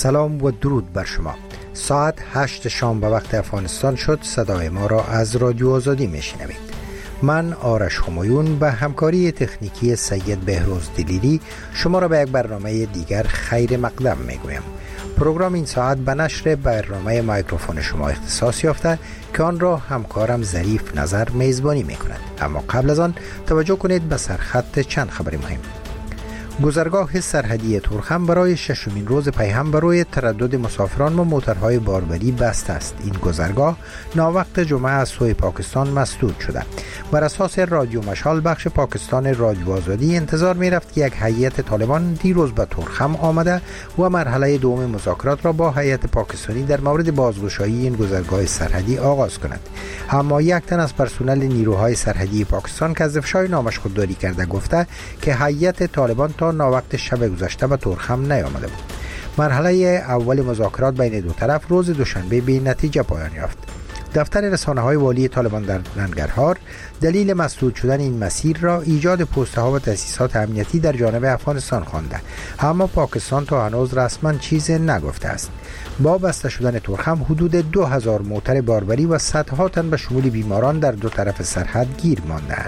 سلام و درود بر شما. ساعت 8 شام به وقت افغانستان شد. صدای ما را از رادیو آزادی میشنوید. من آرش همایون به همکاری تکنیکی سید بهروز دلیری شما را به یک برنامه دیگر خیر مقدم میگویم. پروگرام این ساعت به نشر برنامه مایکروفون شما اختصاص یافته که آن را همکارم ظریف نظر میزبانی میکند. اما قبل از آن توجه کنید به سرخط چند خبر مهم. گذرگاه سرحدی تورخم برای ششمین روز پی هم برای تردد مسافران و موترهای باربری بسته است. این گذرگاه ناوقت جمعه از سوی پاکستان مسدود شده. بر اساس رادیو مشال بخش پاکستان رادیو آزادی انتظار می رفت که یک هیئت طالبان دیروز به تورخم آمده و مرحله دوم مذاکرات را با هیئت پاکستانی در مورد بازگشایی این گذرگاه سرحدی آغاز کند. اما یک تن از پرسنل نیروهای سرحدی پاکستان که از افشای نامش خودداری کرده گفته که هیئت طالبان تا ناوقت شب گذشته به تورخم نیامده بود. مرحله اول مذاکرات بین دو طرف روز دوشنبه به نتیجه پایان یافت. دفتر رسانه‌های والی طالبان در ننگرهار دلیل مسدود شدن این مسیر را ایجاد پست‌ها و تأسیسات امنیتی در جانب افغانستان خوانده، اما پاکستان تا هنوز رسما چیزی نگفته است. با بسته شدن تورخم حدود 2000 موتر باربری و صدها تن به شمول بیماران در دو طرف سرحد گیر مانده‌اند.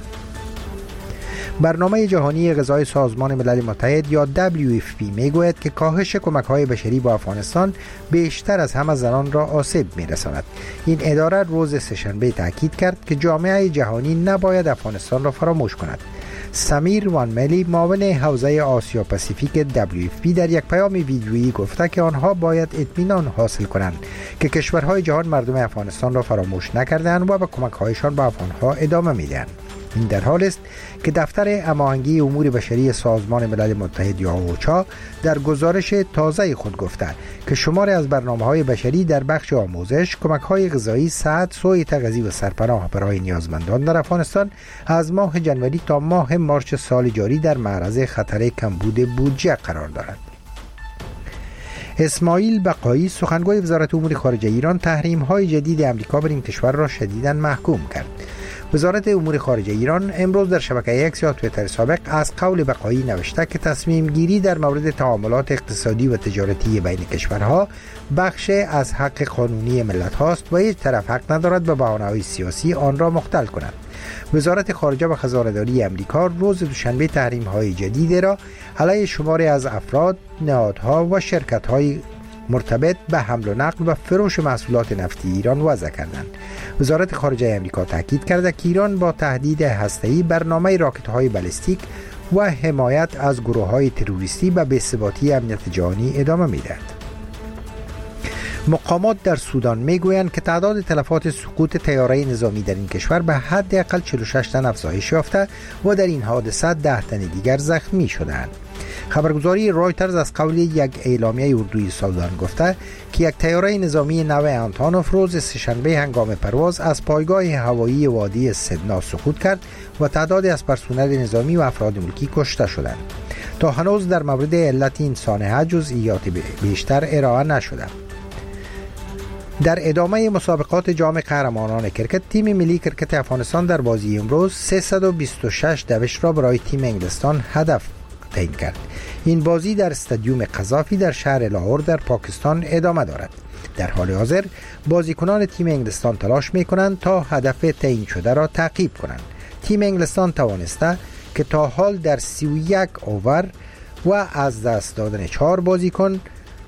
برنامه جهانی غذای سازمان ملل متحد یا WFP میگوید که کاهش کمک‌های بشری با افغانستان بیشتر از همه زنان را آسیب می‌رساند. این اداره روز سه‌شنبه تاکید کرد که جامعه جهانی نباید افغانستان را فراموش کند. سمیر وانملی معاون حوزه آسیا پاسیفیک WFP در یک پیام ویدیویی گفته که آنها باید اطمینان حاصل کنند که کشورهای جهان مردم افغانستان را فراموش نکردند و به کمک‌هایشان به افغان‌ها ادامه می‌دهند. این در حال است که دفتر هماهنگی امور بشری سازمان ملل متحد یا اوچا در گزارش تازه خود گفته که شماری از برنامه‌های بشری در بخش آموزش، کمک‌های غذایی، صحت، سوء تغذیه و سرپناه برای نیازمندان در افغانستان از ماه جنوری تا ماه مارس سال جاری در معرض خطر کمبود بودجه قرار دارد. اسماعیل بقایی سخنگوی وزارت امور خارجه ایران تحریم‌های جدید آمریکا بر این کشور را شدیداً محکوم کرد. وزارت امور خارجه ایران امروز در شبکه اکس یا توییتر سابق از قول بقایی نوشته که تصمیم گیری در مورد تعاملات اقتصادی و تجارتی بین کشورها بخش از حق قانونی ملت هاست و هیچ طرف حق ندارد به بهانه‌های سیاسی آن را مختل کند. وزارت خارجه و خزانه‌داری امریکا روز دوشنبه تحریم‌های جدید را علیه شماری از افراد، نهادها و شرکت‌های مرتبط به حمل و نقل و فروش محصولات نفتی ایران وضع کردند. وزارت خارجه آمریکا تاکید کرده که ایران با تهدید هسته‌ای، برنامه راکت‌های بالستیک و حمایت از گروه‌های تروریستی به بی‌ثباتی امنیت جهانی ادامه می‌دهد. مقامات در سودان میگویند که تعداد تلفات سقوط طیاره نظامی در این کشور به حداقل 46 تن افزایش یافته و در این حادثه 10 تن دیگر زخمی شدند. خبرگزاری رایترز از قول یک اعلامیه اردوی سودان گفته که یک طیاره نظامی نوع آنتونوف روز سه‌شنبه هنگام پرواز از پایگاه هوایی وادی سدنا سقوط کرد و تعدادی از پرسنل نظامی و افراد ملکی کشته شدند. تا هنوز در مورد علت این سانحه جزئیات بیشتر ارائه نشده. در ادامه مسابقات جام قهرمانان کرکت، تیم ملی کرکت افغانستان در بازی امروز 326 دوش را برای تیم انگلستان هدف تعیین کرد. این بازی در استادیوم قذافی در شهر لاهور در پاکستان ادامه دارد. در حال حاضر بازیکنان تیم انگلستان تلاش می‌کنند تا هدف تعیین شده را تعقیب کنند. تیم انگلستان توانسته که تا حال در 31 اوور و از دست دادن 4 بازیکن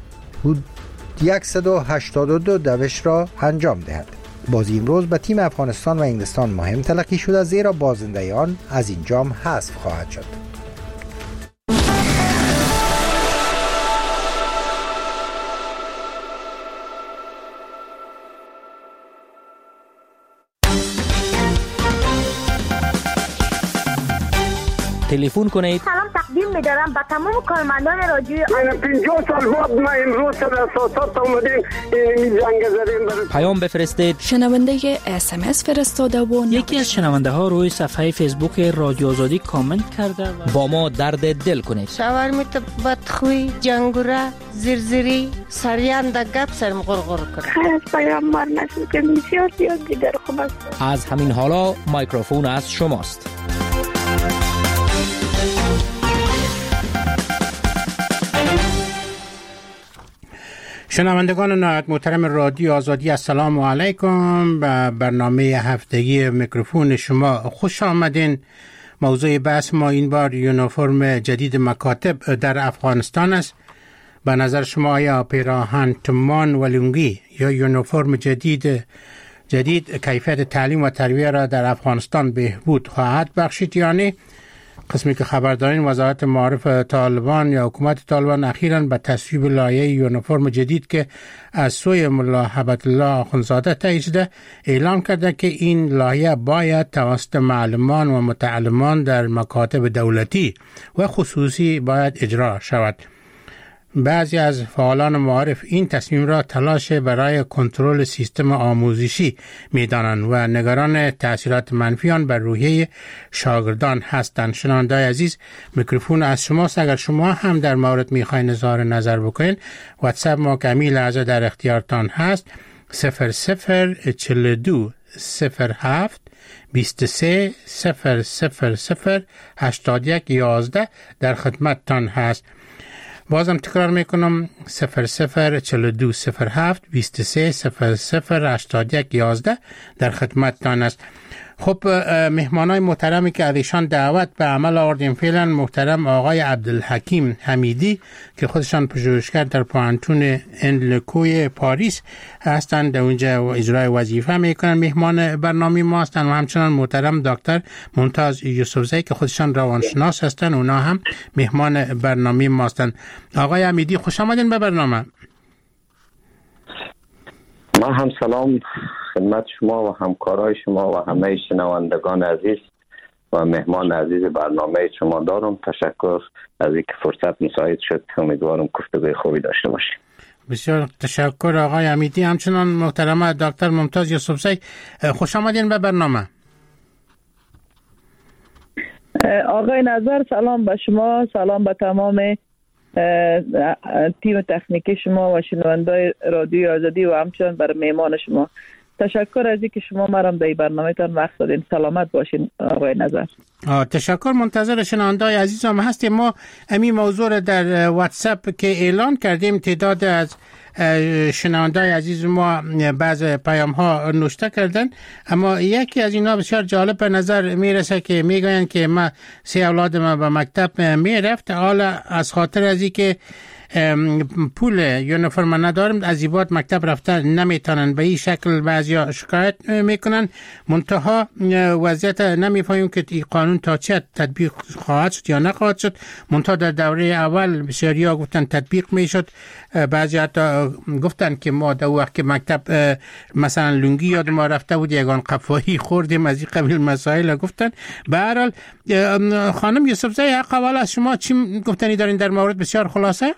182 دوش را انجام دهد. بازی امروز به تیم افغانستان و انگلستان مهم تلقی شده، زیرا بازنده آن از این جام حذف خواهد شد. تلفن کنید. سلام تقدیم می‌دارم به تمام کارمندان رادیو. من 50 سال بعد ما امروز سر اساسات اومدیم این جنگ زدیم. پیام بفرستید. شنونده SMS فرستاده و یکی از شنونده ها روی صفحه فیسبوک رادیو آزادی کامنت کرده و با ما درد دل کنید. شاورمیت بدخوی، جنگوره، زرزری، سریان در گپ سرم غرغر کنه. خیلی از پیامبر نشد که بسیار زیاد دیگر خوب است. از همین حالا میکروفون از شماست. شنوندگان نهایت محترم رادیو آزادی، السلام علیکم. به برنامه هفتگی میکروفون شما خوش آمدین. موضوع بحث ما این بار یونیفرم جدید مکاتب در افغانستان است. به نظر شما آیا پیراهن تومان و لنگی یا یونیفرم جدید کیفیت تعلیم و تربیت را در افغانستان بهبود خواهد بخشید یا نه؟ قسمی که خبر دارین، وزارت معارف طالبان یا حکومت طالبان اخیراً به تصویب لایحه یونیفرم جدید که از سوی ملا هبت الله آخوندزاده تایید شده اعلام کرده که این لایحه باید توسط معلمان و متعلمان در مکاتب دولتی و خصوصی باید اجرا شود. بعضی از فعالان معارف این تصمیم را تلاش برای کنترل سیستم آموزشی می‌دانند و نگران تأثیرات منفی آن بر روحیه شاگردان هستند. شنونده‌های عزیز، میکروفون از شماست. اگر شما هم در مورد می‌خواین اظهار نظر بکنین، واتساپ ما که همین لحظه در اختیارتان هست 0042 07 23 000 81 11 در خدمتتان هست. بازم تکرار میکنم 0042 07 23 00 81 11 در خدمتتان است. خب مهمانای محترمی که ازشان دعوت به عمل آوردیم فعلا، محترم آقای عبدالحکیم حمیدی که خودشان پژوهشگر در پانتون انلکوی پاریس هستند، در اونجا اجرای وظیفه میکنن، مهمان برنامه ما هستند، و همچنان محترم دکتر ممتاز یوسفزی که خودشان روانشناس هستند، اونا هم مهمان برنامه ما هستند. آقای حمیدی خوش آمدین به برنامه. ما هم سلام خدمت شما و همکارای شما و همه شنوندگان عزیز و مهمان عزیز برنامه شما دارم. تشکر از اینکه فرصت مساعد شد. امیدوارم گفتگوی خوبی داشته باشیم. بسیار تشکر آقای حمیدی. همچنان محترم دکتر ممتاز یوسفزی خوش آمدین به برنامه. آقای نظر سلام به شما، سلام به تمام تیم تکنیکی شما و شنوندای رادیو آزادی و همچنان بر مهمان شما. تشکر از اینکه شما مرا در برنامه تان وقت دادین. سلامت باشین آقای نظر. تشکر. منتظر شنوندای عزیزم هستیم. ما همین موضوع را در واتساپ که اعلان کردیم، تعداد از شنوندای عزیز ما بعض پیام ها نوشته کردن، اما یکی از اینا بسیار جالب به نظر میرسه که میگوین که ما 3 اولاد ما به مکتب میرفت، حالا از خاطر از اینکه پول یونیفرم ندارم از این بعد مکتب رفتن نمیتونن. به این شکل بعضیا شکایت میکنن، منتها وضعیت نمیفهمیم که این قانون تا چه تطبیق خواهد شد یا نخواهد شد. منتها در دوره اول بسیاریا گفتن تطبیق میشد، بعضی حتی گفتن که ما در وقت که مکتب مثلا لنگی یاد ما رفته بود یگان قفایی خوردیم، از این قبیل مسائل گفتن. به هر حال خانم یوسفزی حق اول از شما چی گفتنی دارین در مورد؟ بسیار خلاصه.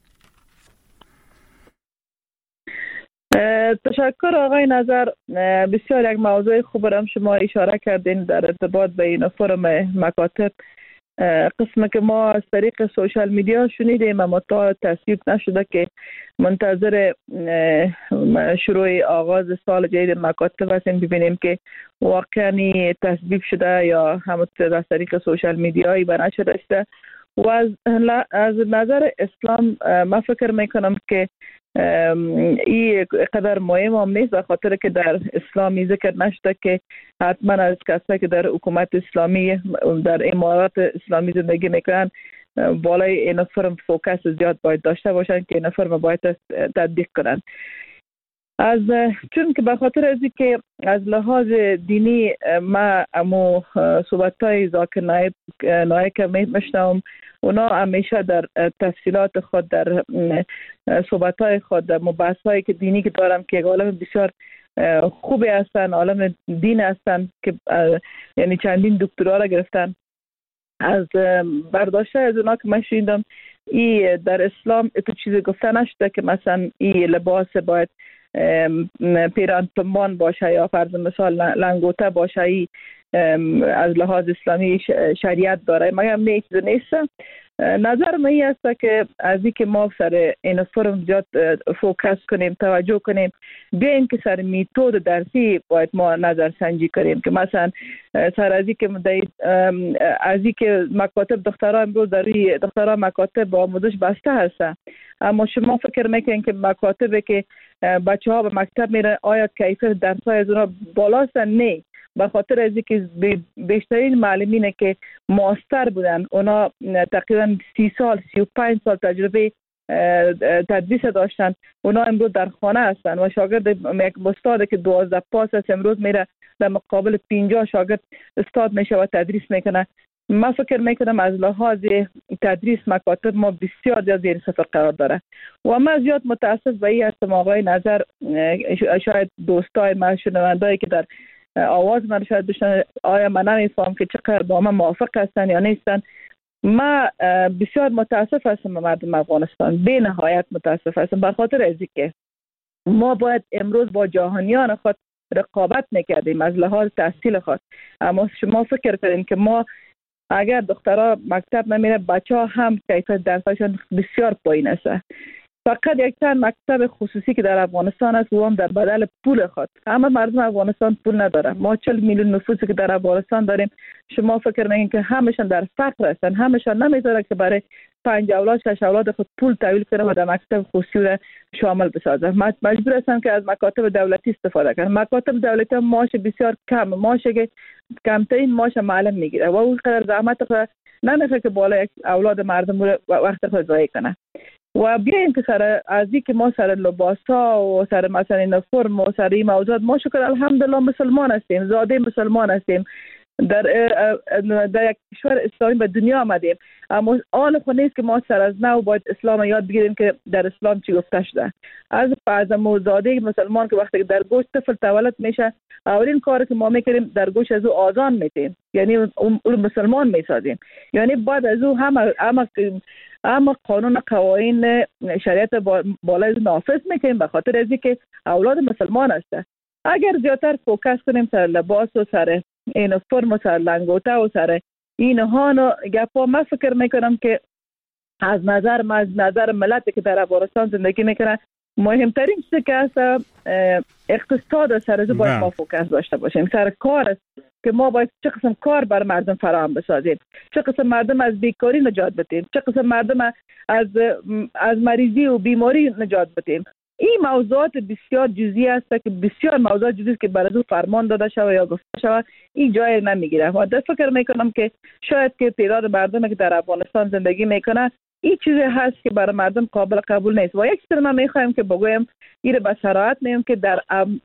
تشکر آقای نظر. بسیار یک موضوع خوب را شما اشاره کردین در ارتباط به یونیفرم مکاتب. قسم که ما از طریق سوشال میدیا شنیدیم اما تا تصویب نشده که منتظر شروع آغاز سال جدید مکاتب هستیم ببینیم که واقعا تصویب شده یا هم از طریق سوشال میدیایی به نشر رسیده. و از نظر اسلام من فکر میکنم که این قدر مهم هم نیست، به خاطر که در اسلامی ذکر نشده که حتما از کسایی که در حکومت اسلامی در امارات اسلامی زندگی میکنن بالای یونیفرم فوکس زیاد باید داشته باشن که یونیفرم باید تطبیق کنن. چون که به خاطر از که از لحاظ دینی ما امو صحبت‌های زاکر نایک میشنم، اونا همیشه در تفصیلات خود، در صحبت‌های خود، در مباحث‌هایی که دینی که دارم که یک عالم بسیار خوبی هستن، عالم دین هستن که یعنی چندین دکترا را گرفتن. از برداشته از اونا که من شنیدم ای در اسلام تو چیزی گفته نشده که مثلا ای لباس باید پیران تومان باشه یا فرض مثال لنگوته باشه، ای از لحاظ اسلامی شریعت داره. مگه نه چیز نیست. نظر من این است که از اینکه ما سر این فرم زیاد فوکس کنیم، توجه کنیم، بیاین که سر میتود درسی باید ما نظر سنجی کنیم که مثلا سر از اینکه مکاتب دخترها امروز در روی دخترها مکاتب با آموزش بسته هستن، اما شما فکر میکنین که مکاتبی که بچه ها به مکتب میرن آیا کیفیت درس‌های از اونها بالاست؟ نه، به خاطر از اینکه بیشترین معلمینه که ماستر بودن اونا تقریبا 30 سال 35 سال تجربه تدریس داشتن، اونا امروز در خانه هستن و شاگرد یک استاد که 12 پاس است امروز میره در مقابل 50 شاگرد استاد میشه و تدریس میکنه. من فکر میکنم از لحاظ تدریس مکاتب ما بسیار زیر صفر قرار داره و من زیاد متاسف به این هستم آقای نظر، شاید دوستای من شنوندایی که در آواز من شاید بشنن، آیا من نمیفهم که چقدر با من موافق هستن یا نیستن. من بسیار متاسف هستم به مردم افغانستان، به نهایت متاسف هستم، به خاطر از اینکه ما باید امروز با جهانیان خود رقابت میکردیم از لحاظ تحصیل خود، اما شما فکر کنین که ما اگر دخترها مکتب نمیره بچه ها هم کیفیت درسشان بسیار پایین است. فقط یک چند مکتب خصوصی که در افغانستان است و هم در بدل پول خود، اما مردم افغانستان پول نداره. ما 40 میلیون نفوسی که در افغانستان داریم، شما فکر نکنید که همشان در فقر هستن، همشان نمیذاره که برای 5 اولاد 6 اولاد خود پول تحویل کنه و در مکتب خصوصی را شامل بسازه. مجبور هستن که از مکاتب دولتی استفاده کنن. مکاتب دولتی معاش بسیار کم، معاشی که کمترین معاش معلم میگیره و اون قدر زحمت خود نمیخواد که بالا یک اولاد مردم رو وقت خود ضایع کنه. و بیایم که سر از اینکه ما سر لباسا و سر مثلا اینفرم و سر این موضوعات ما شکر الحمدلله مسلمان هستیم، زاده مسلمان هستیم، در یک کشور اسلامی به دنیا آمدیم، اما آن خود نیست که ما سر از نو باید اسلام یاد بگیریم که در اسلام چی گفته شده. از موزاده مسلمان که وقتی در گوش طفل تولد میشه، اولین کاری که ما میکنیم در گوش از او آذان میتیم، یعنی اون مسلمان میسازیم، یعنی بعد از او اما قانون قوانین شریعت بالای نافذ میکنیم به خاطر از اینکه اولاد مسلمان هسته. اگر زیادتر فوکس کنیم سر لباس و سر اینفرم و سر لنگوته و سر اینها گپا، من فکر میکنم که از نظر ملت که در افغانستان زندگی میکنه مهمترین چیزی که هست اقتصاد سر از باید ما فوکس داشته باشیم، سر کار است که ما باید چه قسم کار بر مردم فراهم بسازیم، چه قسم مردم از بیکاری نجات بدیم، چه قسم مردم از مریضی و بیماری نجات بدیم. این موضوعات بسیار جزئی است که بسیار موضوعات جزئی است که برای فرمان داده شود یا گفته شود این جای نمیگیره. و در فکر میکنم که شاید که تعداد مردم که در افغانستان زندگی میکنه این چیزی هست که برای مردم قابل قبول نیست. و یک چیز من میخوایم که بگویم، این به صراحت میگم که در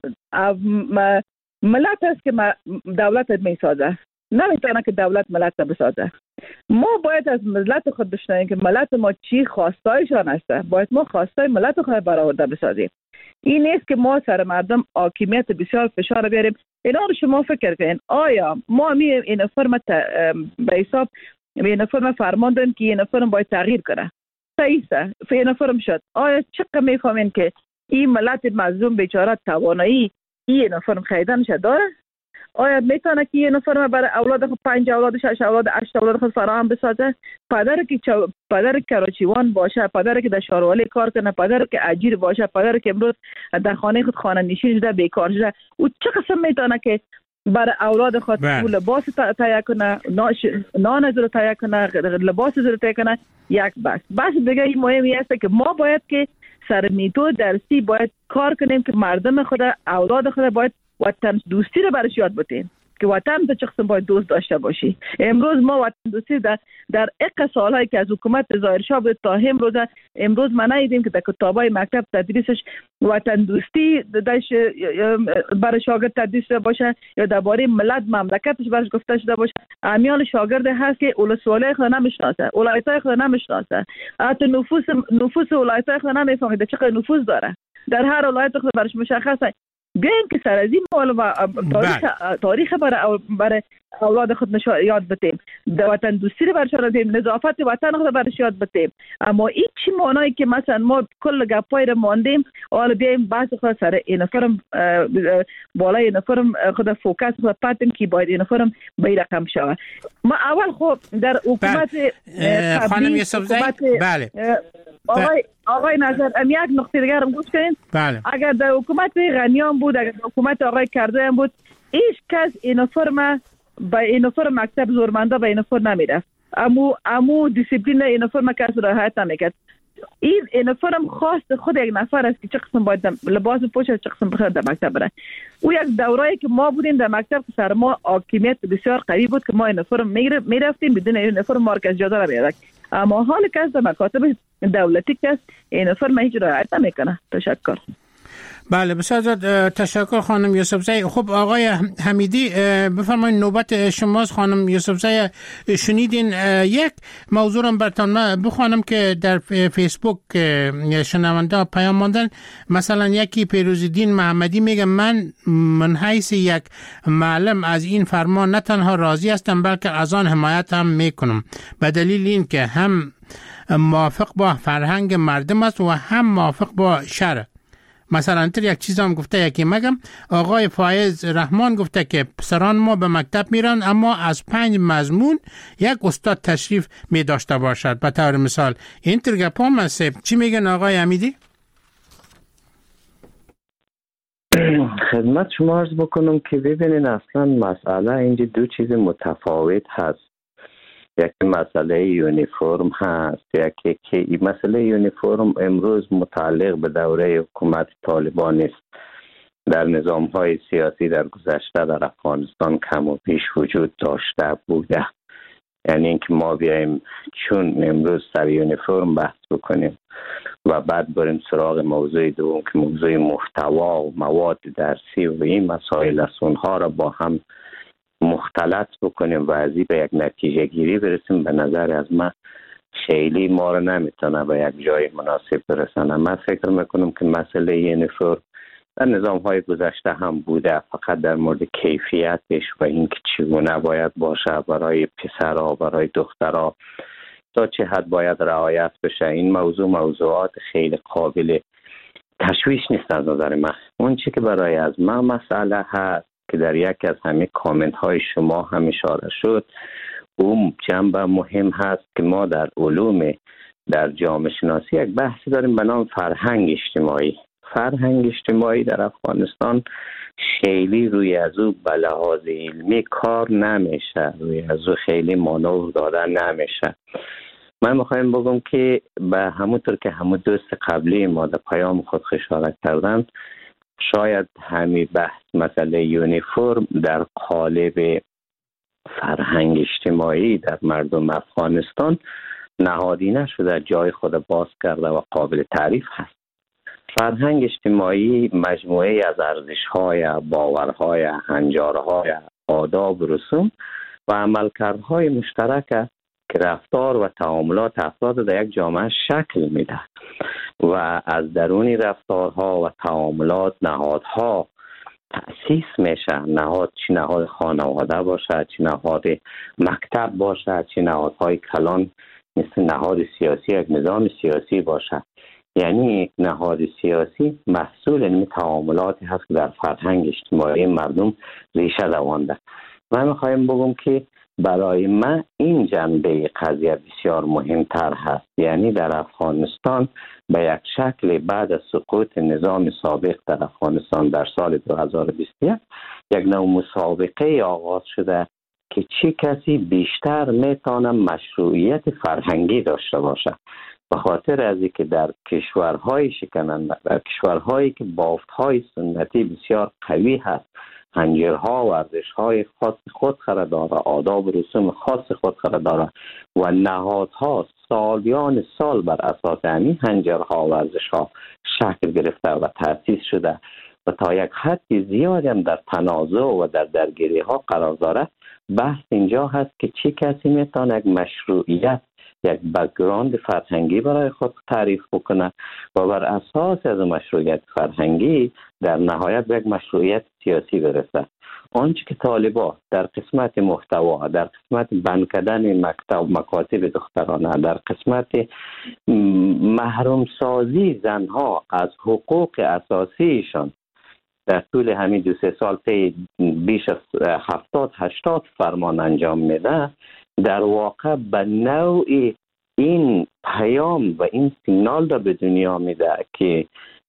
ملت است که دولت میسازه، نمیتونه که دولت ملت بسازه. ما باید از ملت خود بشنویم که ملت ما چی خواستایشان است، باید ما خواستای ملت خود برآورده بسازیم. این نیست که ما سر مردم حاکمیت بسیار فشار بیاریم. اینا رو شما فکر کنین، آیا ما این فرم به حساب این فرم فرمان داریم که این فرم باید تغییر کنه؟ صحیح است، این فرم شد. آیا چقدر میفهمین که این ملت مظلوم بیچاره توانایی این فرم خریدنش داره؟ آیا میتونه که این فرم برای اولاد خود 5 اولاد 6 اولاد 8 اولاد خود فراهم بسازه؟ پدر کراچیوان باشه، پدر که در شاروالی کار کنه، پدر که اجیر باشه، پدر که امروز در خانه خود خانه نشین شده بیکار شده، او چه قسم میتونه که برای اولاد خود لباس تهیه کنه، نان از رو تهیه کنه، لباس از رو تهیه کنه؟ یک بس دیگه این مهمی است که ما باید که سر میتود درسی باید کار کنیم که مردم خود اولاد خود باید وطن دوستی رو برش یاد بدیم که وطن به چه قسم باید دوست داشته باشی. امروز ما وطن دوستی در اق سالهایی که از حکومت ظاهرشاه بود تا امروز ما ندیدیم که در کتابای مکتب تدریسش وطن دوستی برای شاگرد تدریس باشه یا درباره ملت مملکتش برش گفته شده باشه. امیال شاگرد هست که ولسوالی خود نمیشناسه، ولایتای خود نمیشناسه، حتی نفوس ولایتای خود نمیفهمه چقدر نفوس داره. در هر ولایت خود برش مشخصه بیایم که سر از این مال و تاریخ برای اولاد خود یاد بتیم، وطن دوستی رو برش بدیم، نظافت وطن خود برش یاد بتیم. اما این چی معنایی که مثلا ما کل گپای رو ماندیم حالا بیایم بحث خود سر اینفرم بالای اینفرم خود فوکس خود پاتیم که باید اینفرم به این رقم شود. ما اول خب در حکومت خانم یوسفزی بله آقای نظر یک نقطه دیگر هم گوش کنین. بله. اگر در حکومت غنیان بود، اگر در حکومت آقای کرده بود، هیچ کس اینفرم با اینفرم مکتب زورمنده به اینفرم نمیرفت. امو دیسیپلین اینفرم کس رعایت نمیکرد. این اینفرم خواست خود یک نفر است که چه قسم باید لباس پوشه، چه قسم بخواد در مکتب بره. او یک دوره‌ای که ما بودیم در مکتب که سر ما حاکمیت بسیار قوی بود که ما اینفرم میرفتیم بدون اینفرم مارک اجازه نمیداد. اما حال که از مکاتب دولتی که اینفرم هیچ رعایت نمیکنه. تشکر. بله بسیار تشکر خانم یوسفزی. خب آقای حمیدی بفرمایید نوبت شماست. خانم یوسفزی شنیدین یک موضوع رو براتون بخوانم که در فیسبوک شنونده پیام ماندن. مثلا یکی پیروزالدین محمدی میگه من حیث یک معلم از این فرمان نه تنها راضی هستم بلکه از آن حمایت هم میکنم به دلیل این که هم موافق با فرهنگ مردم است و هم موافق با شرع. مثلا تر یک چیز هم گفته یکی مگم آقای فایز رحمان گفته که پسران ما به مکتب میرن اما از 5 مضمون یک استاد تشریف می داشته باشد به طور مثال. این تر گپ هم هست. چی میگن آقای حمیدی؟ خدمت شما عرض بکنم که ببینین اصلا مسئله اینجا دو چیز متفاوت هست. یکی مسئله یونیفرم هست، یکی که مسئله یونیفرم امروز متعلق به دوره حکومت طالبان است. در نظام‌های سیاسی در گذشته در افغانستان کم و بیش وجود داشته بوده. یعنی اینکه ما بیایم چون امروز سر یونیفرم بحث بکنیم و بعد بریم سراغ موضوع دوم که موضوع محتوا و مواد درسی و این مسائل است، اونها را با هم مختلط بکنیم و از این به یک نتیجه گیری برسیم، به نظر از من خیلی ما را نمیتونه به یک جای مناسب برسانه. من فکر میکنم که مسئله یونیفرم در نظام‌های گذشته هم بوده، فقط در مورد کیفیتش و اینکه چگونه باید باشه برای پسرها برای دخترها تا چه حد باید رعایت بشه. این موضوعات خیلی قابل تشویش نیست از نظر من. اون چی که برای از من مسئله هست که در یک از همه کامنت های شما هم اشاره شد، اون جنبه مهم هست که ما در علوم در جامعه شناسی یک بحثی داریم به نام فرهنگ اجتماعی. فرهنگ اجتماعی در افغانستان خیلی روی از او به لحاظ علمی کار نمیشه، روی از او خیلی مانور دادن نمیشه. من میخوایم بگم که به همونطور که همون دوست قبلی ما در پیام خود اشاره کردن، شاید همین بحث مسئله یونیفرم در قالب فرهنگ اجتماعی در مردم افغانستان نهادی نشده، جای خود باز کرده و قابل تعریف هست. فرهنگ اجتماعی مجموعه از ارزش‌های، باورهای، هنجارهای، آداب و رسوم و عملکردهای مشترک است که رفتار و تعاملات افراد در یک جامعه شکل میده و از درون رفتارها و تعاملات نهادها تأسیس میشه. نهاد چه نهاد خانواده باشه، چه نهاد مکتب باشه، چه نهادهای کلان مثل نهاد سیاسی یک نظام سیاسی باشه. یعنی یک نهاد سیاسی محصول این تعاملاتی هست که در فرهنگ اجتماعی مردم ریشه دوانده. من میخوایم بگم که برای من این جنبه قضیه بسیار مهمتر هست. یعنی در افغانستان به یک شکل بعد از سقوط نظام سابق در افغانستان در سال 2021 یک نوع مسابقه آغاز شده که چه کسی بیشتر میتونه مشروعیت فرهنگی داشته باشه. به خاطر از اینکه در کشورهای شکننده، در کشورهایی که بافتهای سنتی بسیار قوی هست، هنجرها و ارزش‌های خاص خود خود داره، آداب و رسوم خاص خود خود داره و نهادها سالیان سال بر اساس همین هنجرها و ارزش‌ها شکل گرفته و تأسیس شده و تا یک حد زیادی هم در تنازع و در درگیری‌ها قرار داره. بحث اینجا هست که چه کسی میتونه یک مشروعیت، یک بک‌گراند فرهنگی برای خود تعریف بکنه و بر اساس از مشروعیت فرهنگی در نهایت به یک مشروعیت سیاسی برسه. آنچه که طالبان در قسمت محتوا، در قسمت بند کردن مکاتب دخترانه، در قسمت محروم سازی زنها از حقوق اساسیشان در طول همین 2-3 سال طی بیش از 70-80 فرمان انجام میده، در واقع به نوعی این پیام و این سیگنال را به دنیا میده که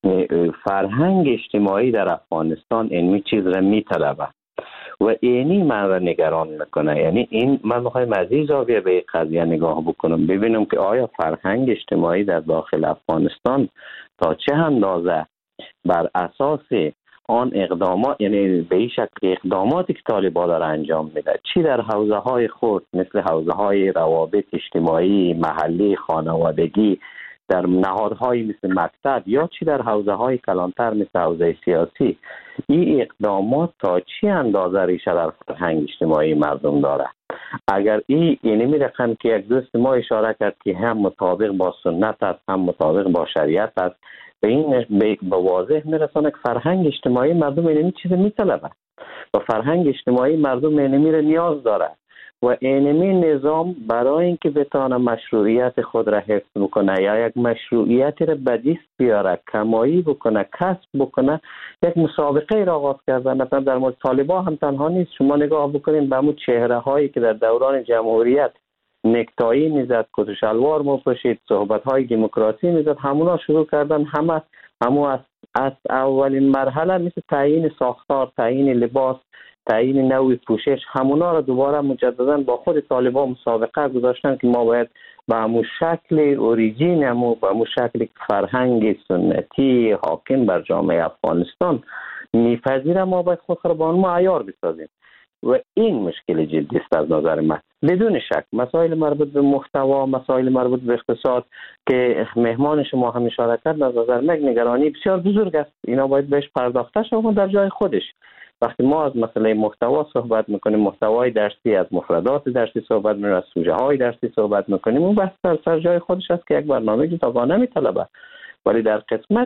فرهنگ اجتماعی در افغانستان این چیز را میطلبه و اینی من را نگران میکنه. یعنی این من میخوایم از این زاویه به این قضیه نگاه بکنم، ببینم که آیا فرهنگ اجتماعی در داخل افغانستان تا چه اندازه بر اساس آن اقدامات، یعنی به این شکل اقداماتی که طالبان داره انجام میده، چی در حوزه های خود مثل حوزه های روابط اجتماعی، محلی، خانوادگی، در نهادهای مثل مکتب، یا چی در حوزه های کلانتر مثل حوزه سیاسی، این اقدامات تا چی اندازه ریشه در فرهنگ اجتماعی مردم داره. اگر این میرقم که یک دوست ما اشاره کرد که هم مطابق با سنت است هم مطابق با شریعت است، به این به واضح میرسانه که فرهنگ اجتماعی مردم اینمی چیز میطلبه و فرهنگ اجتماعی مردم اینمی را نیاز داره و اینمی نظام برای اینکه بتانه مشروعیت خود را حفظ بکنه یا یک مشروعیتی را به دست بیاره، کمایی بکنه، کسب بکنه، یک مسابقه را آغاز کرده. مثلا در مورد طالبان هم تنها نیست، شما نگاه بکنید به همون چهره هایی که در دوران جمهوریت نکتایی میزد، کت شلوار میپوشید، صحبت های دموکراسی میزد، همونا شروع کردن همو از اولین مرحله مثل تعیین ساختار، تعیین لباس، تعیین نوع پوشش، همونا را دوباره مجددا با خود طالبان مسابقه گذاشتن که ما باید به همون شکل اوریجین، به همون شکل فرهنگ سنتی حاکم بر جامعه افغانستان میپذیره، ما باید خود را با اون معیار بسازیم و این مشکل جدی است از نظر من. بدون شک مسائل مربوط به محتوا، مسائل مربوط به اقتصاد که مهمان شما هم اشاره کرد، از نظر من نگرانی بسیار بزرگ است. اینا باید بهش پرداخته شود در جای خودش. وقتی ما از مسئله محتوا صحبت میکنیم، محتوای درسی، از مفردات درسی صحبت میکنیم، از سوژه های درسی صحبت میکنیم، اون بحث در جای خودش است که یک برنامه جداگانه میطلبه. ولی در قسمت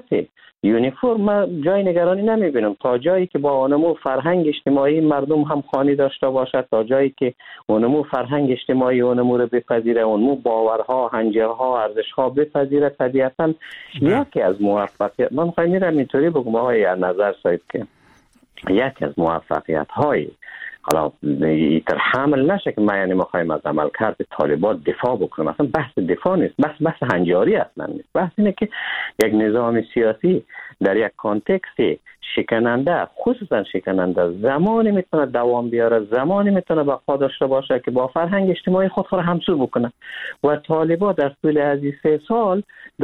یونیفرم جای نگرانی نمیبینم تا جایی که با اونمو فرهنگ اجتماعی مردم هم خانی داشته باشد، تا جایی که اونمو فرهنگ اجتماعی اونمو رو بپذیره، اونمو باورها، هنجرها، ارزشها بپذیره، طبیعتا یکی از موفقیت، من میخوایم میرم اینطوری بگم آقای نظر صاحب که یکی از موفقیت های حالا تر حمل نشه که ما یعنی میخوایم از عملکرد طالبان دفاع بکنیم، اصلا بحث دفاع نیست، بحث هنجاری اصلا نیست. بحث اینه که یک نظام سیاسی در یک کانتکست شکننده، خصوصا شکننده، زمانی میتونه دوام بیاره، زمانی میتونه بقا داشته باشه که با فرهنگ اجتماعی خود را همسو بکنه و طالبان در طول از 3 سال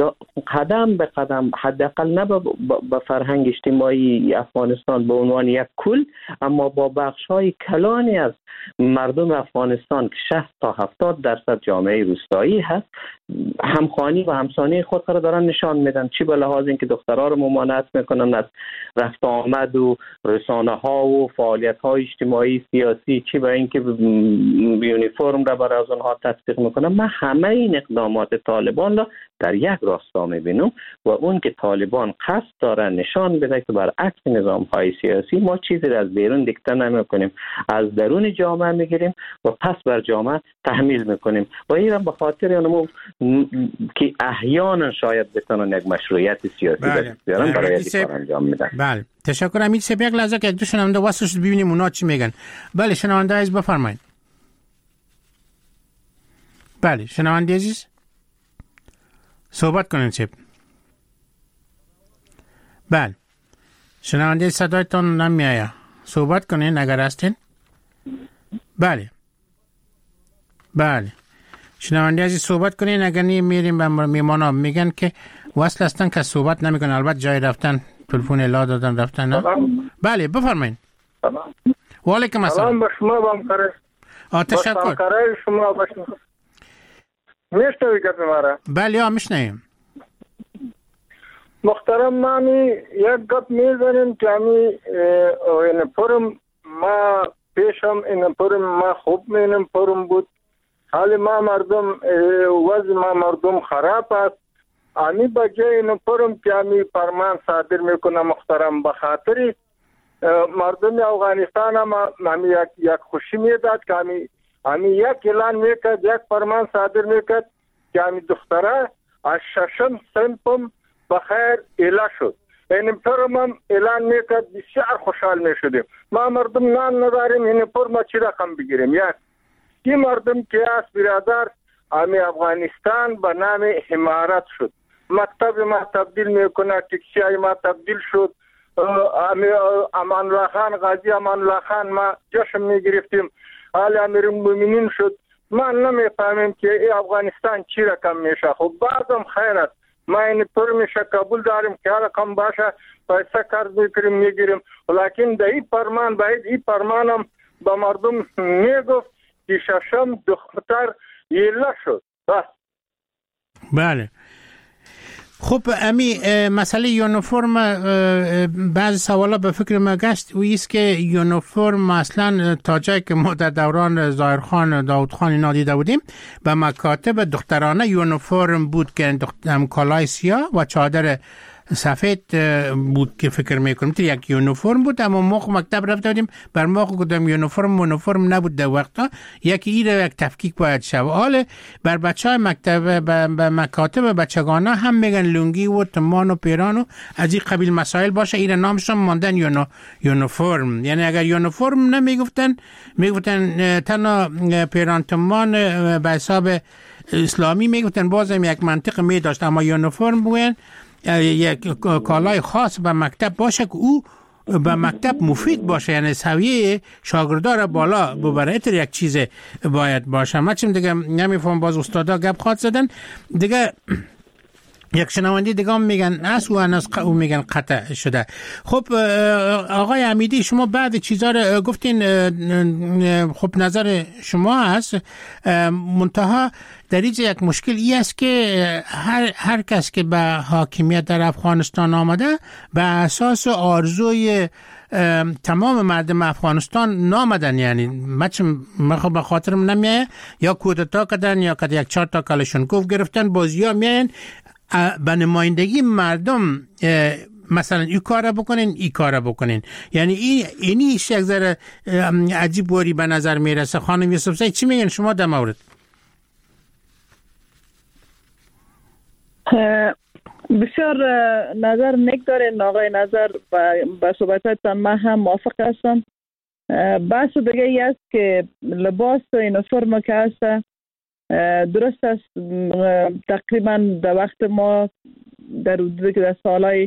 قدم به قدم، حداقل نه با فرهنگ اجتماعی افغانستان به عنوان یک کل، اما با بخش‌های کلانی از مردم افغانستان که 60 تا 70% جامعه روستایی هست، همخوانی و همسانی خود را دارن نشان میدن، چی به لحاظ اینکه دخترها رو ممانعت میکنن از رفت آمد و رسانه ها و فعالیت های اجتماعی سیاسی، چی به اینکه یونیفرم را برای از اونها تطبیق میکنن. من همه این اقدامات طالبان را در یک راستا میبینم و اون که طالبان قصد دارن نشان بده که برعکس نظام های سیاسی ما چیزی را از بیرون دیکته نمیکنیم، از درون جامعه میگیریم و پس بر جامعه تحمیل میکنیم و این به خاطر اونمو که احیانا شاید بتونن یک مشروعیت سیاسی بیارن برای دفاع انجام میدن. بله تشکر. امید سیب یک لحظه که یک دو شنونده واسه ببینیم اونا چی میگن. بله شنونده عزیز بفرمایید. بله شنونده عزیز صحبت کنین سیب. بله شنونده صدایتون نمیایه، صحبت کنین اگر هستین. بله شنونده عزیز صحبت کنین، اگر نی میریم به میمانا میگن که وصل هستن که صحبت نمیکنن، البته جای رفتن تلفن الا دادن رفتن نه. بله بفرمایید. و علیکم السلام. سلام به شما و همکار. تشکر. همکارای شما باشین. میشنوی که مرا؟ بله میشنویم. محترم من یک گپ میزنیم که این پرم ما پیشم این پرم ما خوب مینم پرم بود، حال ما مردم وضع ما مردم خراب است امی بجای اینفرم که امی فرمان صادر میکنه محترم، به خاطر مردم افغانستان هم یک خوشی میداد که امی یک اعلان میکرد، یک فرمان صادر میکرد که امی دختره از 6م صنفم بخیر اعلان شد. این فرم هم اعلان میکرد، بسیار خوشحال میشدیم. ما مردم نان نداریم، این فرم چی رقم بگیریم؟ این مردم که از برادر امی افغانستان به نام حمارت شد. مکتب ما تبدیل میکنه، تکسی های ما تبدیل شد. امان الله خان، غازی امان الله خان ما جشن میگرفتیم، حال امیر المؤمنین شد. ما نمیفهمیم که ای افغانستان چی رقم میشه. خب بعدم خیرت ما این فرمش قبول داریم که رقم باشه، پیسه کارد میکنیم میگیریم، ولیکن در این فرمان باید این فرمانم به مردم میگفت که 6م دختر ایله شد. بس. بله. خب امی مسئله یونیفرم، بعض سوالا به فکر ما گشت و ایست که یونیفرم اصلا تا جایی که ما در دوران ظاهرخان داودخان اینا دیده بودیم به مکاتب دخترانه یونیفرم بود که کالای سیاه و چادر سفید بود که فکر میکنم تو یک یونیفرم بود. اما موقع مکتب رفته بودیم بر موقع گفتم یونیفرم نبود در وقتا، یکی ایره یک تفکیک باید شد. حالا بر بچه های مکتب به مکاتب بچگانه هم میگن لونگی و تمان و پیران و از این قبیل مسائل باشه، ایره نامشون ماندن یونیفرم. یعنی اگر یونیفرم نمیگفتن، میگفتن تنها پیران تمان به حساب اسلامی میگفتن، بازم یک منطق میداشت. اما یونیفرم بوین یک کالای خاص به مکتب باشه که او به مکتب مفید باشه، یعنی سویه شاگردا را بالا ببره. اتر یک چیز باید باشه. من چیم دیگه نمیفهم، باز استادا گپ خواد زدن دیگه. یک شنوندی دیگه هم میگن او میگن قطع شده. خب آقای حمیدی، شما بعد چیزا رو گفتین، خب نظر شما هست، منتها در اینجا یک مشکل ای است که هر کس که به حاکمیت در افغانستان آمده به اساس آرزوی تمام مردم افغانستان نامدن. یعنی من به خاطرم نمیه یا کودتا کردن یا که یک 4 تا کلاشینکوف گرفتن، بازیا میان به نمایندگی مردم مثلا این کار بکنین. یعنی اینی یک ذره عجیب باری به نظر میرسه. خانم یوسفزئی چی میگن شما در مورد؟ بسیار نظر نیک دارین آقای نظر، با صحبتتان من هم موافق هستم. بحث دیگه ای است که لباس یونیفرم که هست درست است. تقریبا در وقت ما در حدود که در سالهای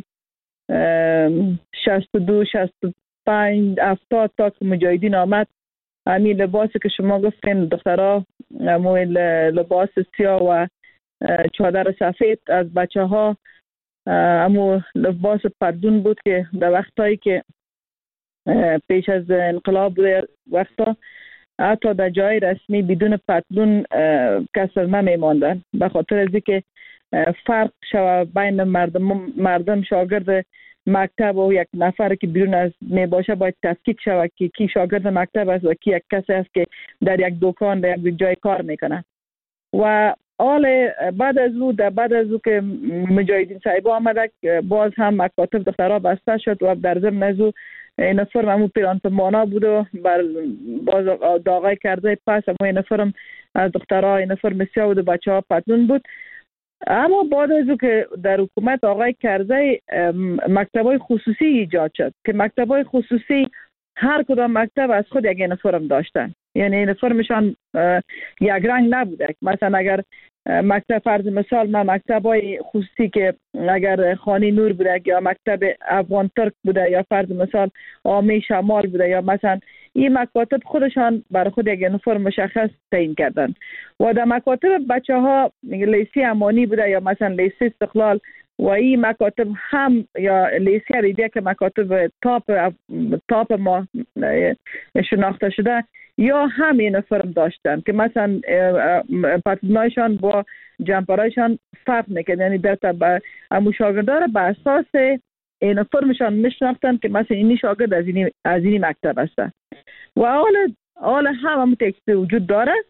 62 65 70 تا که مجاهدین آمد، همین لباسی که شما گفتین دخترها، همون لباس سیاه و چادر سفید، از بچه ها همون لباس پردون بود که در وقتایی که پیش از انقلاب بوده، وقتا حتی در جای رسمی بدون پتلون کس نمیماندن، به خاطر از اینکه فرق شوه بین مردم شاگرد مکتب و یک نفر که بیرون از می باشه باید تفکیک شوه که کی شاگرد مکتب است و کی یک کسی است که در یک دکان در یک جای کار میکنه. و حال بعد از او که مجاهدین صاحبا آمده، باز هم مکاتب دخترها بسته شد و در ضمن از او یونیفرم همون پیرانتمانا بود و باز داغای کرده پس همون یونیفرم از دخترها یونیفرم سیاه بود و بچه ها پتلون بود. اما بعد از او که در حکومت آقای کرزی مکتبای خصوصی ایجاد شد که مکتبای خصوصی هر کدام مکتب از خود یک یونیفرم داشتن، یعنی یونیفرمشان یک رنگ نبوده. مثلا اگر مکتب فرض مثال ما مکتبای خصوصی که اگر خانی نور بوده یا مکتب افغان ترک بوده یا فرض مثال عامه شمال بوده یا مثلا این مکاتب خودشان برای خود یک یونیفرم مشخص تعیین کردن. و در مکاتب بچه ها لیسی امانی بوده یا مثلا لیسی استقلال و این مکاتب هم یا لیسی ریدیه که مکاتب تاپ ما شناخته شده یا هم یونیفرم داشتن که مثلا پتلونایشان با جمپرایشان فرق میکرد، یعنی در همون شاگردها را به اساس یونیفرمشان میشناختن که مثلا اینی شاگرد از اینی مکتب هستن. و حال هم تکست وجود داره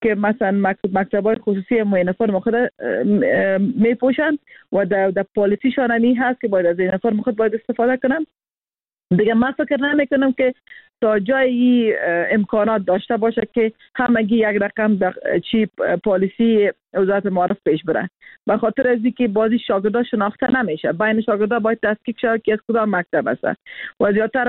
که مثلا مکتب‌های خصوصی هم یونیفرم خود میپوشن و در پالیسیشان هم هست که باید از یونیفرم خود باید استفاده کنن. دیگه من فکر نمیکنم که تا جایی امکانات داشته باشه که همگی یک رقم در چی پالیسی وزارت معارف پیش بره. به خاطر از اینکه بازی شاگردا شناخته نمیشه، بین شاگردا باید تحقیق شود که از کدام مکتب است و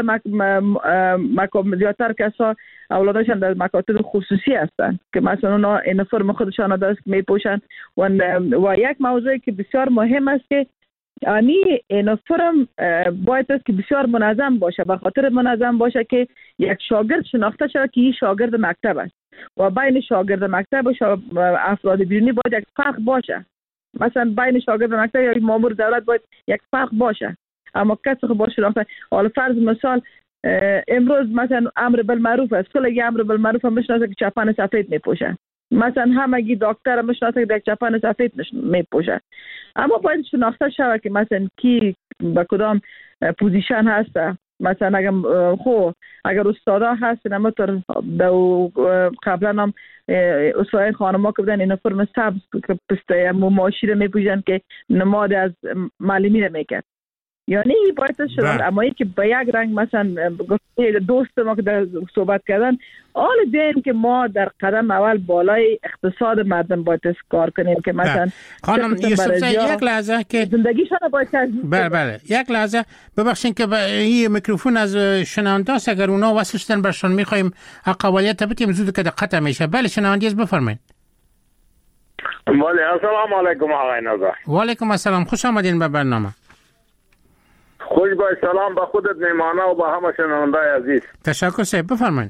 زیادتر کسا اولادشان در مکاتب خصوصی هستند که مثلا اونا یونیفرم خودشان دست میپوشن و یک موضوعی که بسیار مهم است که یونیفرم باید است که بسیار منظم باشه. به خاطر منظم باشه که یک شاگرد شناخته شود که این شاگرد مکتب است و بین شاگرد مکتب و افراد بیرونی باید یک فرق باشه. مثلا بین شاگرد مکتب یا مامور دولت باید یک فرق باشه، اما کسی خود باید شناخته. حالا فرض مثال امروز مثلا امر بالمعروف است، کل امر بالمعروف هم میشناسه که چپن سفید میپوشه، مثلا همگی دکتر هم میشناسه که چپن سفید میپوشه، اما باید شناخته شود که مثلا کی به کدام پوزیشن هست. مثلا اگر استادا هست نمطور قبلا هم استادای خانما که بودن یونیفرم سبز که پسته ماشی رو میپوشن که نماد از معلمی رو میکرد. یعنی باید شد، اما این که به یک رنگ مثلا دوست ما که در صحبت کردن آل دین که ما در قدم اول بالای اقتصاد مردم باید کار کنیم که مثلا خانم یوسفزای یک لحظه که زندگیشان باید بله یک لحظه ببخشید که این میکروفون از شنونده است، اگر اونا وصل شدن برشان میخوایم قوالیت بتیم زود که قطع میشه. بله شنونده است، بفرمایید. بله السلام علیکم آقای نظر. و علیکم السلام، خوش آمدین به برنامه. خوش باش، سلام به خودت میمانه و به همه شنونده عزیز. تشکر صاحب، بفرمایید.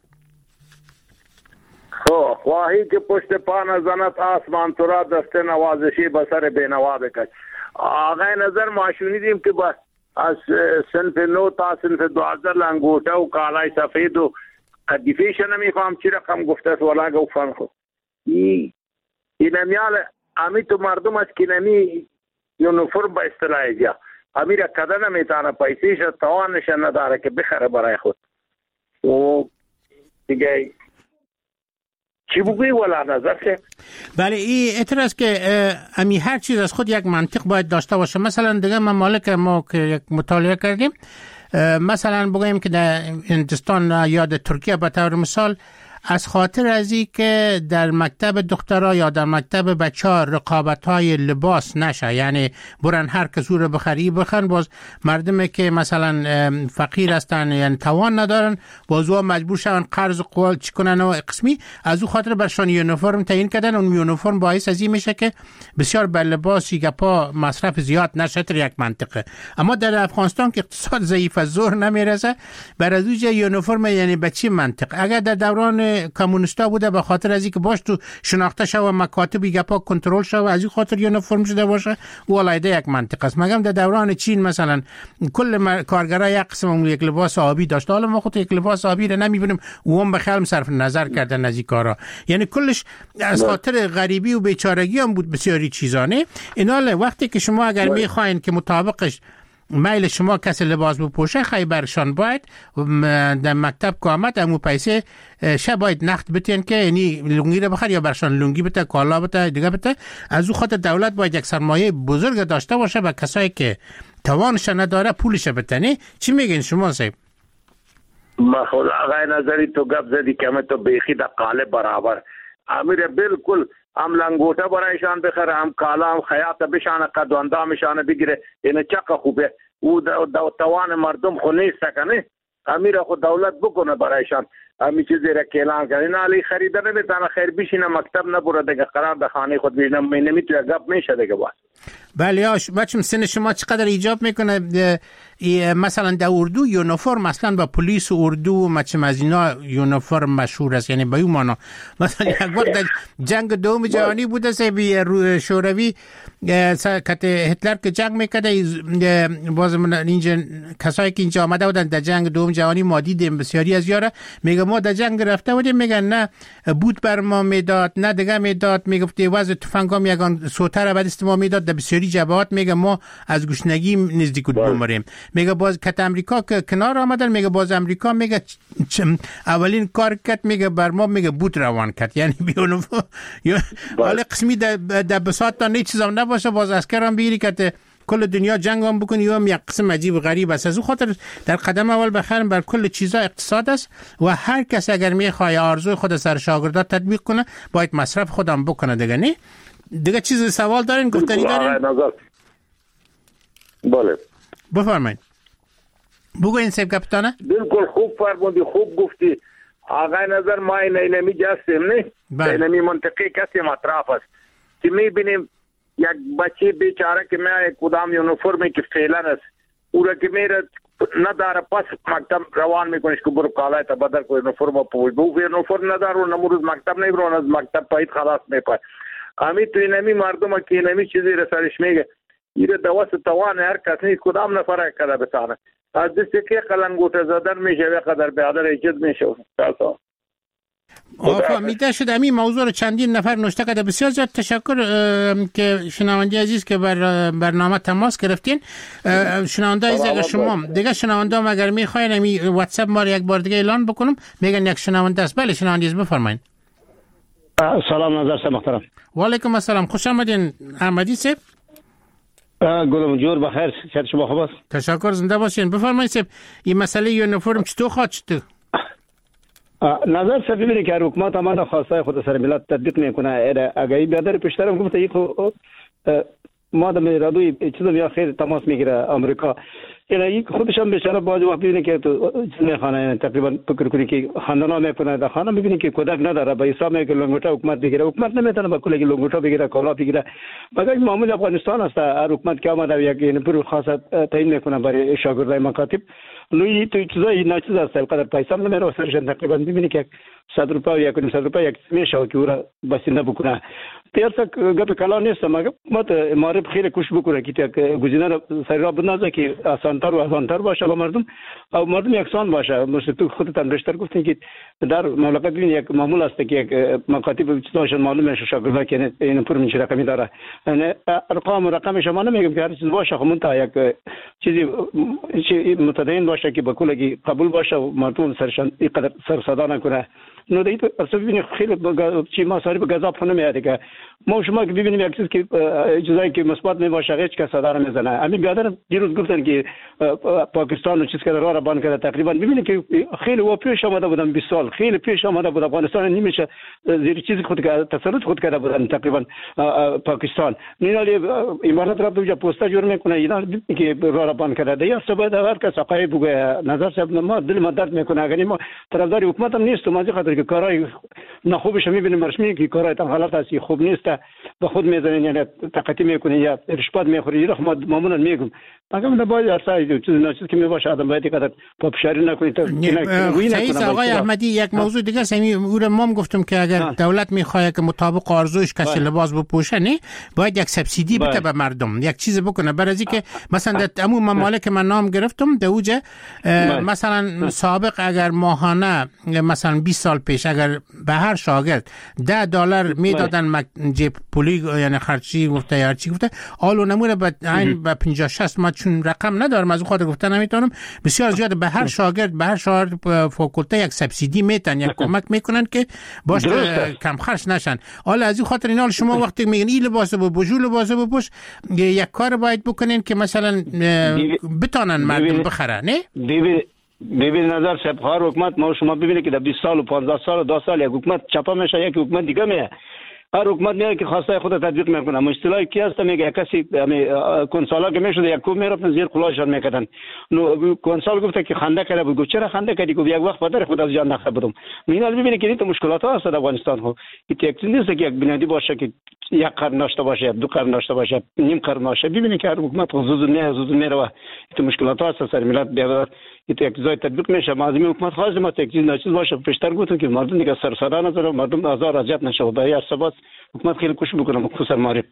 خواهی که پشت پا نزند آسمان تو را دست نوازشی به سر بینوا بکش. آقای نظر ما شنیدیم که از صنف 9 تا صنف 12 لنگوټه و کالای سفید و قدیفیش نمیفهم چی رقم گفته است ولا گفتن خود اینمیال امی تو مردم است که نمی یونیفرم به اصطلاح جا امیر کده نمیتونه پیسیش توانش نداره که بخره برای خود و دیگه چی بگوی ولا نظر که بله این اعتراض که امی هر چیز از خود یک منطق باید داشته باشه. مثلا دیگه ممالک ما که یک مطالعه کردیم، مثلا بگویم که در هندوستان یا در ترکیه به طور مثال از خاطر ازی که در مکتب دخترها یا در مکتب بچه‌ها رقابت‌های لباس نشه، یعنی برن هر کس رو بخری بخرن، باز مردمی که مثلا فقیر هستن یعنی توان ندارن باز او مجبور شون قرض قول چکنن و قسمی از او خاطر برشان یونیفرم تعیین کردن. اون یونیفرم باعث ازی میشه که بسیار بر لباس گپا مصرف زیاد نشه، در یک منطقه. اما در افغانستان که اقتصاد ضعیف از ظهر نمیرسه، بر از اوج یونیفرم یعنی به چی منطق؟ اگر در دوران کمونیستا بوده به خاطر از اینکه باش تو شناخته شو و مکاتب گپا کنترل شو از این خاطر یونیفرم شده باشه، ولایده یک منطقه است. مگم در دوران چین مثلا کل کارگرا یک قسم یک لباس آبی داشت، حالا ما خود یک لباس آبی رو نمیبینیم و هم به خیال صرف نظر کردن از این کارا، یعنی کلش از خاطر غریبی و بیچارگی هم بود بسیاری چیزانه. اینا وقتی که شما اگر میخواین که مطابقش میل شما کسی لباس بپوشه خیلی برشان باید در مکتب که آمد امو پیسه باید نقد بتین که یعنی لونگی رو بخر یا برشان لونگی بته کالا بته دیگه بته. از او خاطر دولت باید یک سرمایه بزرگ داشته باشه به کسایی که توانش نداره پولش بتنه. چی میگین شما صاحب؟ ما خود آقای نظری تو گپ زدی که همه تو بیخی در قالب برابر امیر بالکل هم لنگوټه برایشان بخره هم کالا هم خیاطه بشانه قدونده میشانه بگیره، اینه چقه خوبه او توان مردم خو نیست کنه امیر خود دولت بکنه برایشان همی چیزی را که اعلان کنه نه علی خریده نمیتونه خیر بیشینه مکتب نبوره دیگه قرار به خانه خود بیشینه نمیتونه گپ میشه دیگه باید. بله بچم سن شما چقدر ایجاب میکنه مثلا در اردو یونیفرم اصلا با پلیس اردو مچم از اینا یونیفرم مشهور است، یعنی با اون معنا مثلا یک وقت در جنگ دوم جهانی بوده سه شوروی کت هتلر که جنگ میکرده باز من اینجا کسایی که اینجا آمده بودن در جنگ دوم جهانی ما دیدیم بسیاری از یاره میگم ما در جنگ رفته بودیم میگن نه بود بر ما میداد نه دیگه میداد، میگفت وضع تفنگام یگان سوتر بعد است ما میداد. در بسیاری جبهات میگه ما از گشنگی نزدیک بود بمریم. میگه باز کت امریکا که کنار آمدن، میگه باز امریکا میگه اولین کار کرد میگه بر ما میگه بود روان کرد، یعنی بیونو حالا قسمی در بساط تا نه چیزام نباشه باز اسکرام بگیری که کل دنیا جنگ هم بکنی و یک قسم عجیب و غریب است. از اون خاطر در قدم اول بخرم بر کل چیزا اقتصاد است و هر کس اگر میخواد آرزوی خود سر شاگردات تطبیق کنه باید مصرف خودم بکنه دیگه. نه دیگه چیز سوال دارین گفتنی دارین؟ بله بفرمایید. بگوین سیب کپتانه. بالکل خوب فرمودی، خوب گفتی. آقای نظر ما اینمی جستیم نه، اینمی منطقی کسی مطرف است که میبینیم یک بچه بیچاره که میاره کدام یونیفرمی که فعلا است او را که میره نداره پس مکتب روان میکنش که برو کالای تا بدل کو یونیفرم پوش بو یونیفرم نداره و نمروز مکتب نمیرون از مکتب پایید خلاص میپای. امی تو اینمی مردم که اینمی چیزی رسالش میگه ایره دوست توان هر کس نیست کدام نفر کرده بتانه از دستی که قلنگوت زدن میشه و قدر بیادر ایجاد میشه. آقا میده شد امی موضوع رو چندین نفر نوشته کرده. بسیار زیاد تشکر که شنونده عزیز که برنامه تماس گرفتین. شنونده عزیز اگر شما دیگه شنونده هم اگر میخواین امی واتساپ ما رو یک بار دیگه اعلان بکنم میگن یک شنونده است. بله شنونده عزیز بفرمایید. سلام نظر صاحب محترم. و علیکم السلام، خوش آمدین احمدی صاحب. گلم جور بخیر، شاید شما خوب است. تشکر، زنده باشین. بفرمایید صاحب این مسئله یونیفرم چطور خواهد شد؟ نظر صاحب ببینید که حکومت آمده خواسته خود سر ملت تطبیق میکنه. اگه بیادر پیشترم گفته یک ما در رادوی چیزا یا خیر تماس میگیره آمریکا، یعنی خودش هم بیچاره باز وقت ببینه که تو میخوانه تقریبا فکر کنی که خاندانا میکنه در خانه میبینی که کودک نداره به حساب میگه لنگوٹا حکومت بگیره. حکومت نمیتونه با کلی لنگوٹا بگیره کالا بگیره. مگر معمول افغانستان است حکومت که آمده یک یعنی خاصه تعیین میکنه برای شاگردای مکاتب نوی تو چیزای ناچیز است قدر پیسه هم نمیره سرشن تقریبا ببینی که 100 روپیه یا 100 روپیه یک میشه که اون بسنده بکنه. پیرسا گپ کلا نیست مگر مت معرف خیلی کوشش بکنه که گزینه سر را بندازه که آسان‌تر و آسان‌تر باشه با مردم او مردم یکسان باشه. مثل تو خودتان بیشتر گفتین که در مملکت ببین یک معمول است که یک مکاتب چیزاشون معلوم میشه شاگردا که این فرم چه رقمی داره. یعنی رقم شما نمیگم که هر چیز باشه خب منتها یک چیزی متدین باشه که با کلگی قبول باشه و مردم سرشان اینقدر سر صدا نکنه. نو دیگه اصلا ببینید خیلی چی مصارف گزاف خونه میاد که ما شما که ببینیم یک چیز که چیزایی که مثبت نباشه هیچ کس صدا نمیزنه. همین بیادر دیروز گفتن که پاکستان چیز که راه بان کرده تقریبا ببینید که خیلی و پیش آمده بودن 20 سال خیلی پیش آمده بود افغانستان نمیشه زیر چیزی خود که تسلط خود کرده بودن تقریبا پاکستان نینالی امارات را تو پوستا جور میکنه اینا که راه بان کرده یا سبب هر کس حقایق بگه. نظر صاحب ما دل ما درد میکنه اگر ما طرفدار حکومت هم نیست ما خاطر که کارهای نخوبش میبینیم رسمی که کارهای تام حالت است خوب نیست به خود میزنن یعنی تقاطی میکنه یا رشوت میخوری رو ما معمولا میگم مگر من باید اصلا چیزی که میباشه آدم باید قدر پاپشاری نکنید. سعید آقای احمدی یک موضوع دیگه سمی او ما گفتم که اگر دولت میخواد که مطابق آرزوش کسی لباس بپوشه نه باید یک سبسیدی بده به مردم یک چیز بکنه برای اینکه مثلا در عموم ممالک من نام گرفتم دوجه مثلا سابق اگر ماهانه مثلا 20 سال پیش اگر به هر شاگرد $10 میدادن جیب پولی یعنی خرچی گفته یا چی گفته آلو نمونه به عین به 50 60 ما چون رقم ندارم از خاطر گفتن نمیتونم بسیار زیاد به هر شاگرد به هر شاگرد فاکولته یک سبسیدی میتن یک کمک میکنن که باش کم خرج نشن. حالا از این خاطر اینا شما وقتی میگن این لباس بپوش لباس بپوش یک کار باید بکنین که مثلا بتونن مردم بخره. نه ببین نظر صاحب هر حکومت ما شما ببینید که در 20 سال و 15 سال و 2 سال یک حکومت چپا میشه یک حکومت دیگه میاد. هر حکومت میاد که خواسته خود تطبیق میکنه. مشکلی کی هست میگه کسی کنسولا که میشد یک کو میرفتن زیر قلاشان میکردن. نو کنسول گفته که خنده کرده بود. چرا خنده کردی؟ گفت یک وقت پدر خود از جان نخره بودم. مینال ببینید که این مشکلات هست در افغانستان ها. این یک نیست که یک بنیادی باشه که یک قرن داشته باشه 2 قرن داشته باشه نیم قرن باشه. ببینید که هر حکومت حدود میره و این مشکلات هست سر ملت بیاد یک چیزای تطبیق میشه. معظم حکومت خاص ما یک چیز ناچیز باشه پیشتر گفتم که مردم دیگه سر صدا نذاره مردم آزار اذیت نشه و برای ثبات حکومت خیلی کوشش بکنه خصوصا معرف.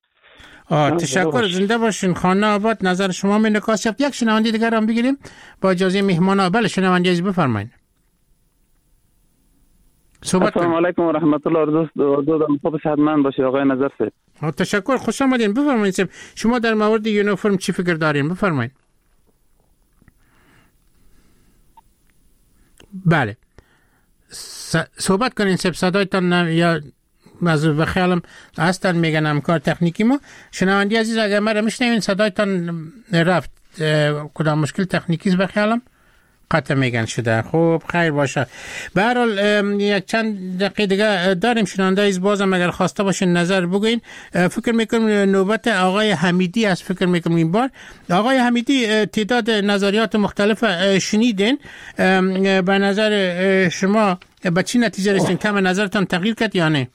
تشکر زنده باشین. خانه آباد نظر شما می نکاسب. یک شنونده دیگر هم بگیریم با اجازه مهمان. بله شنونده عزیز بفرمایید. السلام علیکم و رحمت الله. دوستان خوب صحتمند باشید آقای نظر صاحب. تشکر، خوش آمدین. بفرمایید شما در مورد یونیفرم چی فکر دارین؟ بفرمایید. بله صحبت کنین. صدایتان یا از خیالم هستن میگن همکار تکنیکی ما. شنوندی عزیز اگر مرا میشنوین صدایتان رفت، کدام مشکل تکنیکی است بخیالم قطع میگن شده. خب خیر باشه. به هر حال یک چند دقیقه دیگه داریم. شنونده از بازم اگر خواسته باشین نظر بگوین. فکر میکنم نوبت آقای حمیدی است. فکر میکنم این بار آقای حمیدی تعداد نظریات مختلف شنیدین. به نظر شما به چی نتیجه رسیدین؟ کم نظرتان تغییر کرد یا نه؟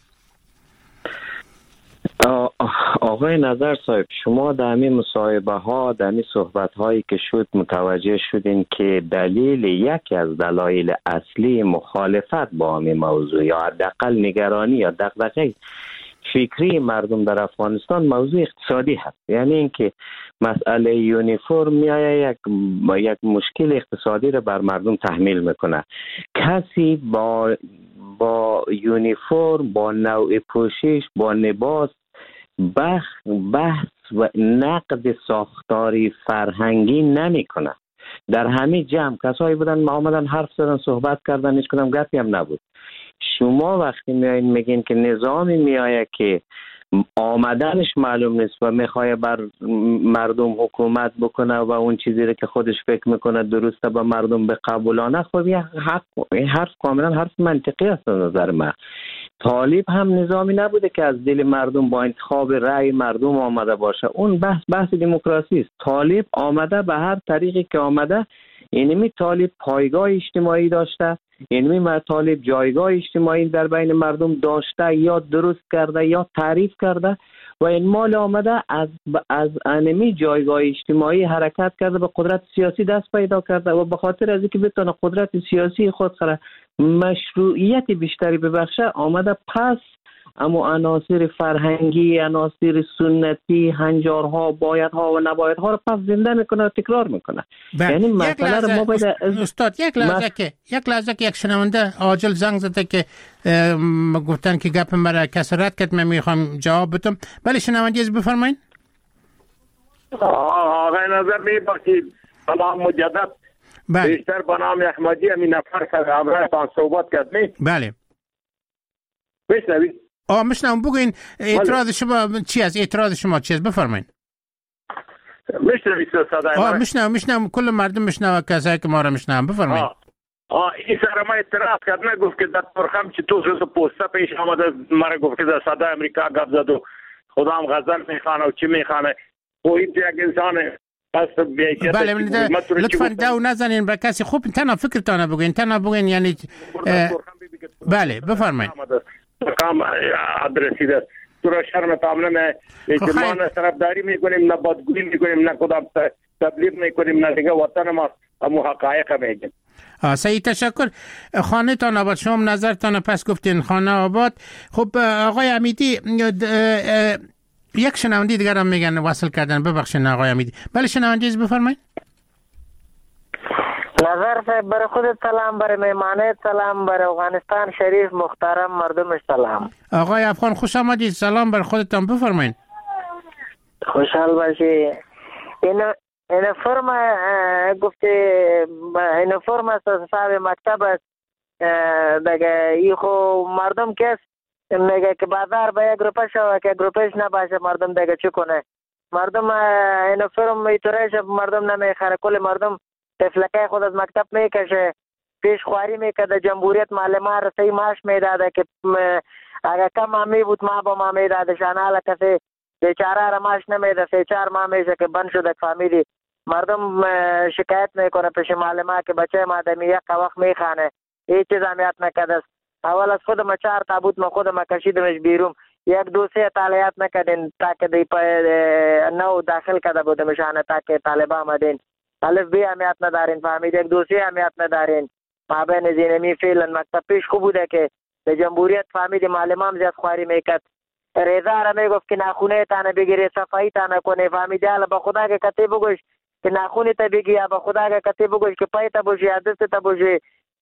آقای نظر صاحب، شما در همین مصاحبه ها، در همین صحبت هایی که شد متوجه شدین که دلیل، یکی از دلایل اصلی مخالفت با همین موضوع یا حداقل نگرانی یا دغدغه فکری مردم در افغانستان موضوع اقتصادی هست. یعنی اینکه مسئله یونیفرم میآید یک مشکل اقتصادی را بر مردم تحمیل میکنه. کسی با یونیفرم، با نوع پوشش، با لباس بحث و نقد ساختاری فرهنگی نمی کنه. در همین جمع کسایی بودن ما آمدن حرف زدن، صحبت کردن، هیچ کدام گپی هم نبود. شما وقتی میایین میگین که نظامی میآید که آمدنش معلوم نیست و میخواد بر مردم حکومت بکنه و اون چیزی رو که خودش فکر میکنه درسته به مردم بقبولانه، خب یه حرف کاملا حرف منطقی است. نظر من طالب هم نظامی نبوده که از دل مردم با انتخاب رأی مردم آمده باشه. اون بحث دموکراسی است. طالب آمده به هر طریقی که آمده. اینمی طالب پایگاه اجتماعی داشته، اینمی طالب جایگاه اجتماعی در بین مردم داشته یا درست کرده یا تعریف کرده و این مال آمده از انمی جایگاه اجتماعی حرکت کرده، به قدرت سیاسی دست پیدا کرده و به خاطر از اینکه بتونه قدرت سیاسی خود سره مشروعیت بیشتری ببخشه آمده پس اما عناصر فرهنگی، عناصر سنتی، هنجارها، بایدها و نبایدها رو پس زنده میکنه و تکرار میکنه. یعنی مسئله رو ما باید استاد یک لحظه که یک شنونده عاجل زنگ زده که گفتن که گپ مرا کسی رد کرد، من میخوام جواب بدم. بله شنونده از بفرمایید. آقای نظر میباشید سلام مجدد. بیشتر به نام احمدی همین نفر که همراهتان صحبت کرد نی؟ بله بشنوید. میشنم. بگوین اعتراض شما چی است؟ اعتراض شما چی است؟ بفرمایید. میشنوید صدای میشنم. کل مردم میشنوه، کسایی که ما را میشنون. بفرمایید. این سر ما اعتراض کرد، نگفت که در ترخم چی تو روز پوسته پیش آمده مرا گفت که در صدای امریکا گپ زد و خدام غزل میخوانه و چی میخوانه. خب یک انسان بله لطفاً دو نزنین به کسی. خوب تنها فکرتانه بگوین یعنی بله بفرمایید. کام ادرسی ده تو را شرم تامنه که ما نه طرفداری میکنیم نه بدگویی میکنیم نه کدام تبلیغ میکنیم نه دیگه وطن ما همو حقایق میگیم. سعید تشکر. خانه تان آباد، شما نظرتان پس گفتین خانه آباد. خب آقای امیدی یک شنونده دیگر هم میگن وصل کردن. ببخشید آقای امیدی. بله شنونده از بفرمایید. نظر صاحب برای خودت سلام، برای مهمانت سلام، برای افغانستان شریف محترم مردمش سلام. آقای افغان خوش آمدید. سلام برای خودتان، بفرمایید. خوشحال باشی. این فرم گفته این فرم است صاحب مکتب است دیگه. ای خو مردم کس میگه که بازار به یک روپه شوه که گروپش نباشه مردم دیگه چی کنه؟ مردم این فرم ایتوریش مردم نمیخره. کل مردم تفلقه خود از مکتب میکشه، پیش خواری میکده، جمهوریت معلمان رسی معاش میداده که اگر کم هم میبود ما با ما میداده شانه حالا کسی بیچاره را معاش نمیده. 3-4 ماه میشه که بند شده فامیلی. مردم شکایت میکنه پیش معلمان که بچه ما دمی یک وقت میخانه، هیچ چیز هم یاد نکده. اول از خودم 4 تابوت ما خودم کشیدمش بیرون، 1-2 طالعات نکدین تاکه دی نو داخل کده بودم شانه تاکه طالبا آمدین الف بی اهمیت ندارین، فهمید 1-2 اهمیت ندارین. ما بین زینمی فعلا مکتب پیش خوب بوده که به جمهوریت فهمید معلمان زیاد خواری میکرد. رضا را میگفت که ناخونه تانه بگیری، صفایی تانه کنه، فهمید حالا به خدا که کتی بگوش که ناخونه تا بگی یا به خدا که کتی بگوش که پای تا بوشی یا دست تا بوشی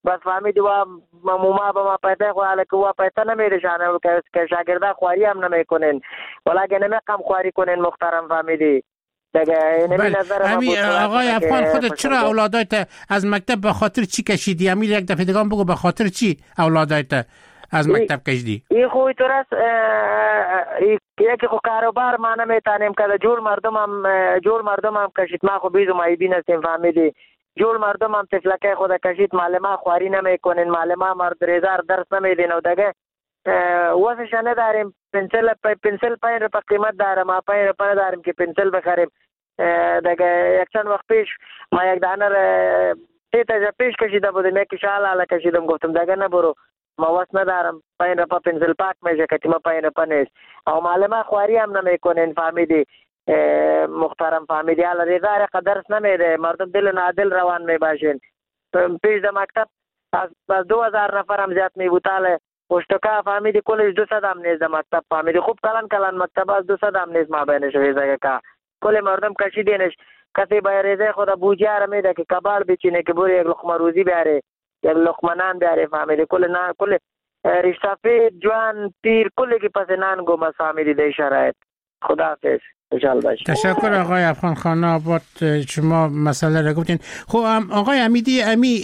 بس فهمیدی و ما به ما پیدا خواهد که و پیدا نمیدشانه که شاگرده خواری هم نمیکنن ولی نمیقم خواری کنن محترم فهمیدی بله. آقای افغان خودت چرا اولادایت از مکتب به خاطر چی کشیدی؟ امیر یک دفعه دیگه بگو به خاطر چی اولادایت از مکتب کشیدی؟ این خوی تو راست یکی خو کاروبار ما نمیتانیم که جور مردم هم کشید ما خو بیزو مایبین هستیم فهمیدی جور مردم هم تفلکه خود کشید معلمه خواری نمیکنین معلمه مرد ریزار درس نمیدین و دیگه واسش نداریم پنسل 5 روپه قیمت داره ما 5 روپه نداریم که پنسل بخریم دیگه یک چند وقت پیش ما یک دانه 3 تا پیش کشیده بودیم یکی شال کشیدم گفتم دیگه نبرو ما واسه ندارم 5 روپه پنسل پاک میشه که ما 5 روپه نیست او معلمه خواری هم نمیکنین فهمیدی محترم فهمیدی حالا ریزار درس نمیده مردم دل نادل روان میباشین پیش در مکتب از 2000 نفر هم زیاد میبوتاله پشتکا فهمیدی کلش 200 هم نیست در مکتب فهمیدی خوب کلان مکتب از 200 هم نیست ما بینش ریزه که کل مردم کشیدینش کسی با ریزه خود بوجه را میده که کبال بچینه که بوری یک لقمه روزی بیاره یک لقمه نان بیاره فهمیدی کل رشتفید جوان پیر کلی که پس نان گم از فهمیدی دی شرایط خداحافظ تشکر آقای افغان خان آباد شما مسئله را گفتین. خب آقای امیدی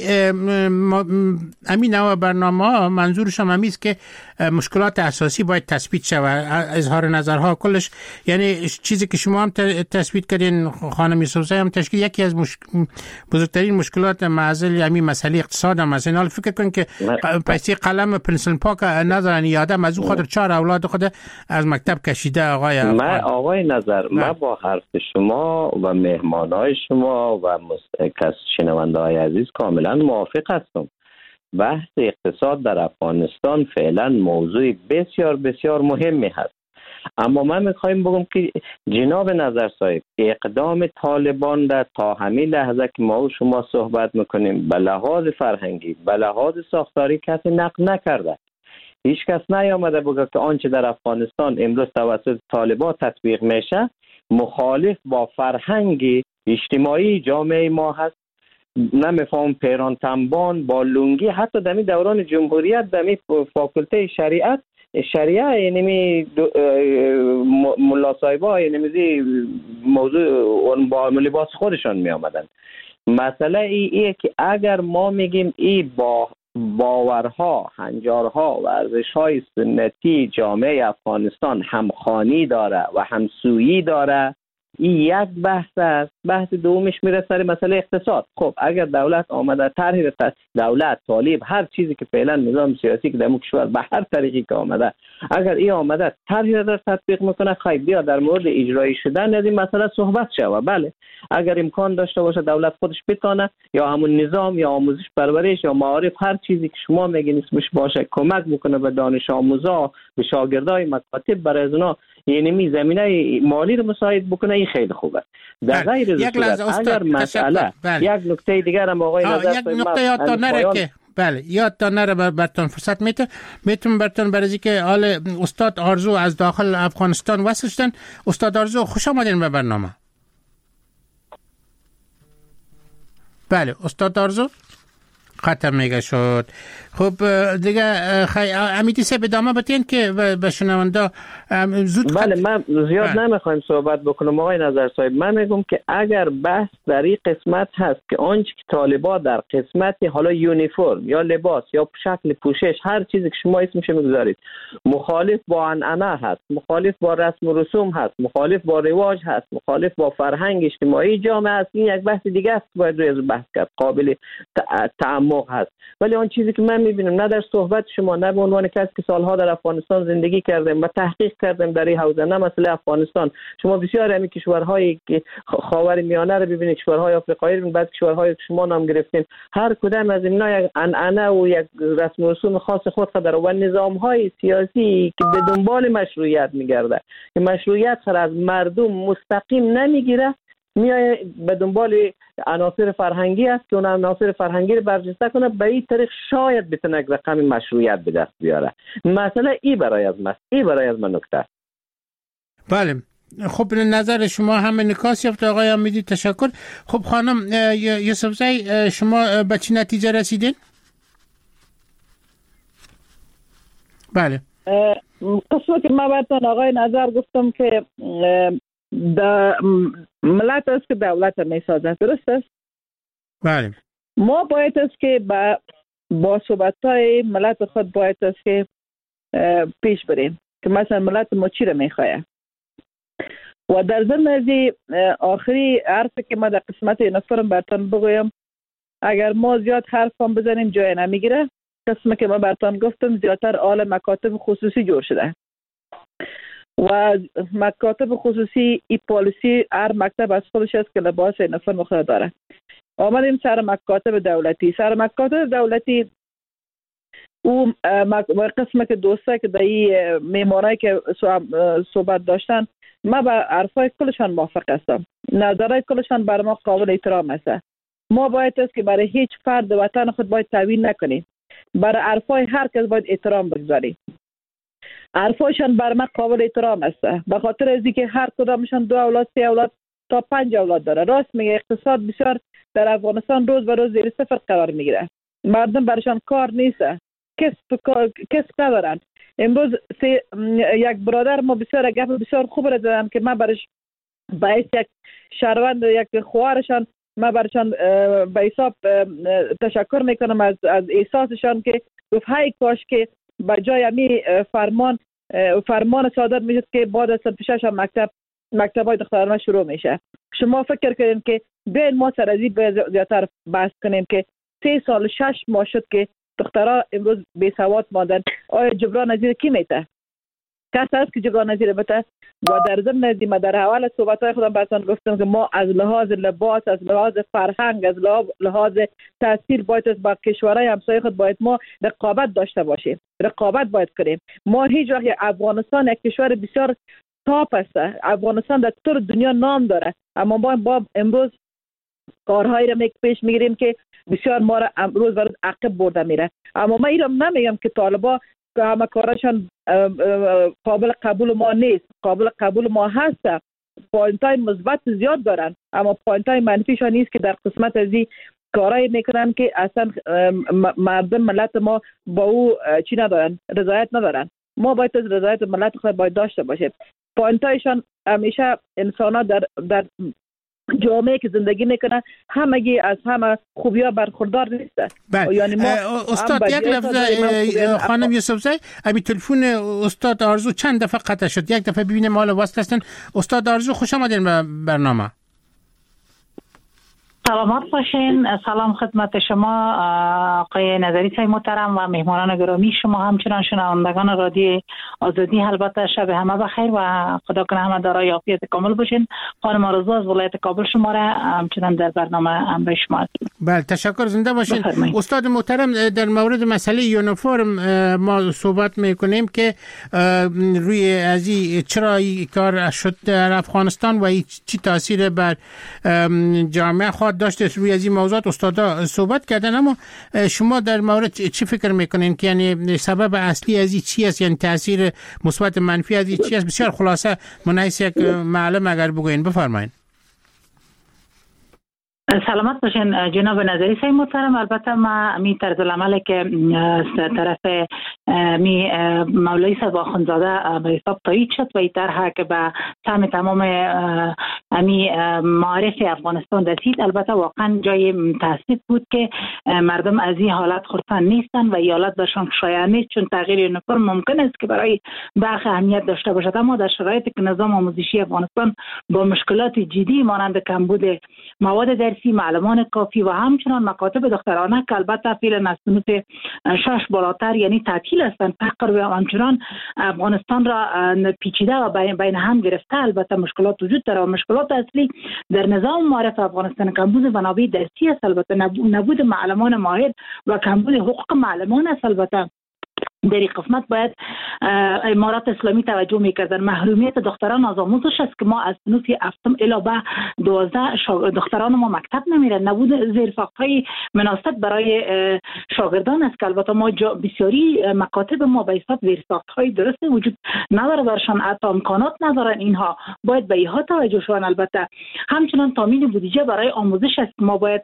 امی نوع برنامه ها منظورشم امیست که مشکلات اساسی باید تثبیت شود اظهار نظرها کلش یعنی چیزی که شما هم تثبیت کردین خانم یوسفزی هم تشکیل یکی از بزرگترین مشکلات معضل امی مسئله اقتصاد هم است. حالا فکر کن که پیسه قلم پنسل پاک ندارن یادم از او خاطر 4 اولاد خود از مکتب کشیده آقای نظر من با حرف شما و مهمانای شما و شنونده های عزیز کاملا موافق هستم. بحث اقتصاد در افغانستان فعلا موضوع بسیار بسیار مهمی هست، اما من میخوایم بگم که جناب نظر صاحب اقدام طالبان در تا همین لحظه که ما و شما صحبت میکنیم به لحاظ فرهنگی به لحاظ ساختاری کسی نقد نکرده. هیچ کس نیامده بگه که آنچه در افغانستان امروز توسط طالبان تطبیق میشه مخالف با فرهنگ اجتماعی جامعه ما هست. نمیفهم پیران تنبان با لنگی حتی در دوران جمهوریت در فاکولته شریعه یعنی ملا صاحبا یعنی موضوع با لباس خودشان می آمدن. مسئله ایه که اگر ما میگیم ای با باورها، هنجارها و ارزش‌های سنتی جامعه افغانستان همخوانی داره و همسویی داره، این یک بحث است. بحث دومش میره سر مسئله اقتصاد. خب اگر دولت آمده طرح دولت طالب هر چیزی که فعلا نظام سیاسی که در کشور به هر طریقی که آمده اگر این آمده طرح را تطبیق میکنه خیلی بیا در مورد اجرایی شدن از این مسئله صحبت شود. بله اگر امکان داشته باشه دولت خودش بتونه یا همون نظام یا آموزش پرورش یا معارف هر چیزی که شما میگین اسمش باشه کمک میکنه به دانش آموزا به شاگردای مکاتب برای از اونا یعنی زمینه مالی رو مساعد بکنه این خیلی خوبه. در غیر صورت اگر مسئله یک نکته دیگر هم آقای نظر یک نکته یادتان نره که بله یادتان نره براتون فرصت میتونم براتون برای که حال استاد آرزو از داخل افغانستان وصل شدن. استاد آرزو خوش آمدین به برنامه. بله استاد آرزو ختم میگه شد. خب دیگه امیدی سه بدامه بتین که به شنونده زود بله من زیاد نمیخوایم صحبت بکنم آقای نظر صاحب. من میگم که اگر بحث در این قسمت هست که آنچه که طالبان در قسمت حالا یونیفرم یا لباس یا شکل پوشش هر چیزی که شما اسمش میگذارید مخالف با عنعنه هست، مخالف با رسم و رسوم هست، مخالف با رواج هست، مخالف با فرهنگ اجتماعی جامعه است، این یک بحث دیگه است که باید روی بحث کرد قابل تعمق هست. ولی آن چیزی که من میبینم نه در صحبت شما نه به عنوان کسی که سالها در افغانستان زندگی کردم و تحقیق کردم در این حوزه نه مسئله افغانستان شما بسیار همین کشورهایی که خاورمیانه رو ببینید کشورهای آفریقایی رو بعد کشورهای شما نام گرفتین هر کدام از اینا یک عنعنه و یک رسم و رسوم خاص خود داره و نظامهای سیاسی که به دنبال مشروعیت میگرده که مشروعیت سر از مردم مستقیم نمیگیره میای به دنبال عناصر فرهنگی است که اون عناصر فرهنگی رو برجسته کنه به این طریق شاید بتونه رقم مشروعیت به دست بیاره. مسئله ای برای از من نکته است. بله خب نظر شما هم نکاس یافت آقای امیدی تشکر. خب خانم یوسفزی شما به چه نتیجه رسیدین؟ بله. قسمت که ما براتون آقای نظر گفتم که ملت است که دولت می سازد، درست است؟ بله. ما باید است که با صحبت‌های ملت خود باید است که پیش بریم که مثلا ملت ما چی را میخواه. و در ضمن از آخری حرفی که ما در قسمت این فرم براتون بگویم، اگر ما زیاد حرف هم بزنیم جای نمیگیره. قسمی که ما براتون گفتم زیادتر آل مکاتب خصوصی جور شده و مکاتب خصوصی ای پالیسی هر مکتب از خودش است که لباس این فرم خود داره. آمدیم سر مکاتب دولتی. سر مکاتب دولتی او قسمه که دوسته که در این میمارایی که صحبت داشتن، ما با حرفای کلشان موافق هستم. نظرهای کلشان بر ما قابل احترام است. ما باید است که برای هیچ فرد وطن خود باید توهین نکنیم. برای حرفای هر کس باید احترام بگذاریم. حرفایشان بر ما قابل احترام است. به خاطر از اینکه هر کدامشان 2 اولاد 3 اولاد تا 5 اولاد داره. راست میگه، اقتصاد بسیار در افغانستان روز به روز زیر صفر قرار میگیره. مردم برشان کار نیست. کسب ندارن. امروز یک برادر ما بسیار گپ بسیار خوب را زدن که ما برش باعث یک شهروند یک خوارشان ما برشان به حساب تشکر میکنم از احساسشان که گفت های کاش که بجای امی فرمان صادر میشد که بعد از 6 مکتبای دخترانه شروع میشه. شما فکر کردین که بیاین ما سر از این زیادتر بحث کنیم که 3 سال 6 ماه شد که دخترها امروز بی سواد ماندن. آیا جبران نظیر کی میته؟ کس هست که جبران نظیر بته؟ و در ضمن ازی ما در اول صحبت‌های خودم براتون گفتم که ما از لحاظ لباس، از لحاظ فرهنگ، از لحاظ تاثیر باید با کشورهای همسایه خود باید ما رقابت داشته باشیم. رقابت باید کنیم. ما هیچ وقت افغانستان یک کشور بسیار تاپ است. افغانستان در طور دنیا نام داره، اما ما امروز کارهایی را پیش میگیریم که بسیار ما را روز به روز عقب برده میره. اما من اینم نمیگم که طالبا که همه کارشان قابل قبول ما نیست. قابل قبول ما هست. پوینت‌های مثبت زیاد دارن، اما پوینت‌های منفیشان نیست که در قسمت از این کارایی میکنن که اصلا مردم ملت ما با او چی ندارن، رضایت ندارن. ما باید از رضایت ملت خود باید داشته باشیم. پوینت‌هایشان همیشه انسان‌ها در جامعه که زندگی میکنن همگی از همه خوبیا برخوردار نیست. یعنی ما استاد یک لحظه خانم یوسفزی، ابی تلفن استاد آرزو چند دفعه قطع شد. یک دفعه ببینیم حالا واسه هستن. استاد آرزو خوش آمدین به برنامه. سلامت باشین. سلام خدمت شما آقای نظری صاحب محترم و مهمانان گرامی شما، همچنان شنوندگان رادیو آزادی. البته شب همه بخیر و خدا کنه همه دارای عافیت کامل باشین. خانم آرزو از ولایت کابل شما را همچنان در برنامه همراه شما هستیم. بله تشکر، زنده باشین. استاد محترم، در مورد مسئله یونیفرم ما صحبت میکنیم که روی ازی چرا این کار شد در افغانستان و چی تاثیر بر جامعه خواهد داشته. روی از این موضوعات استادا صحبت کردن، اما شما در مورد چی فکر میکنین که یعنی سبب اصلی از این چی است؟ یعنی تاثیر مثبت منفی از این چی است؟ بسیار خلاصه منحیث یک معلم اگر بگوین بفرمایید. سلامت باشین جناب نظری صاحب محترم. البته ما می طرز العمل که طرف می مولوی صاحب آخوندزاده به حساب تایید شد و این طرح که به سهم تمام می معارف افغانستان رسید، البته واقعا جای تاسف بود که مردم از این حالت خرسند نیستن و این حالت برشان شایع نیست، چون تغییر یونیفرم ممکن است که برای برخی اهمیت داشته باشد، اما در شرایطی که نظام آموزشی افغانستان با مشکلات جدی مانند کمبود مواد درسی، معلمان کافی و همچنان مکاتب دخترانه که البته فعلا از صنف 6 بالاتر یعنی تعطیل هستند، فقر و همچنان افغانستان را پیچیده و بین هم گرفته. البته مشکلات وجود داره و مشکلات اصلی در نظام معارف افغانستان کمبود منابع درسی است، البته نبود معلمان ماهر و کمبود حقوق معلمان است. البته در این قسمت باید امارات اسلامی توجه میکردن. محرومیت دختران از آموزش است که ما از صنف 7 الی به 12 دختران ما مکتب نمیرن. نبود زیرساخت‌های مناسب برای شاگردان است که البته ما بسیاری مکاتب ما به حساب زیرساخت‌های درست وجود نداره، برشان حتی امکانات ندارن. اینها باید به اینها توجه شون. البته همچنان تامین بودجه برای آموزش است. ما باید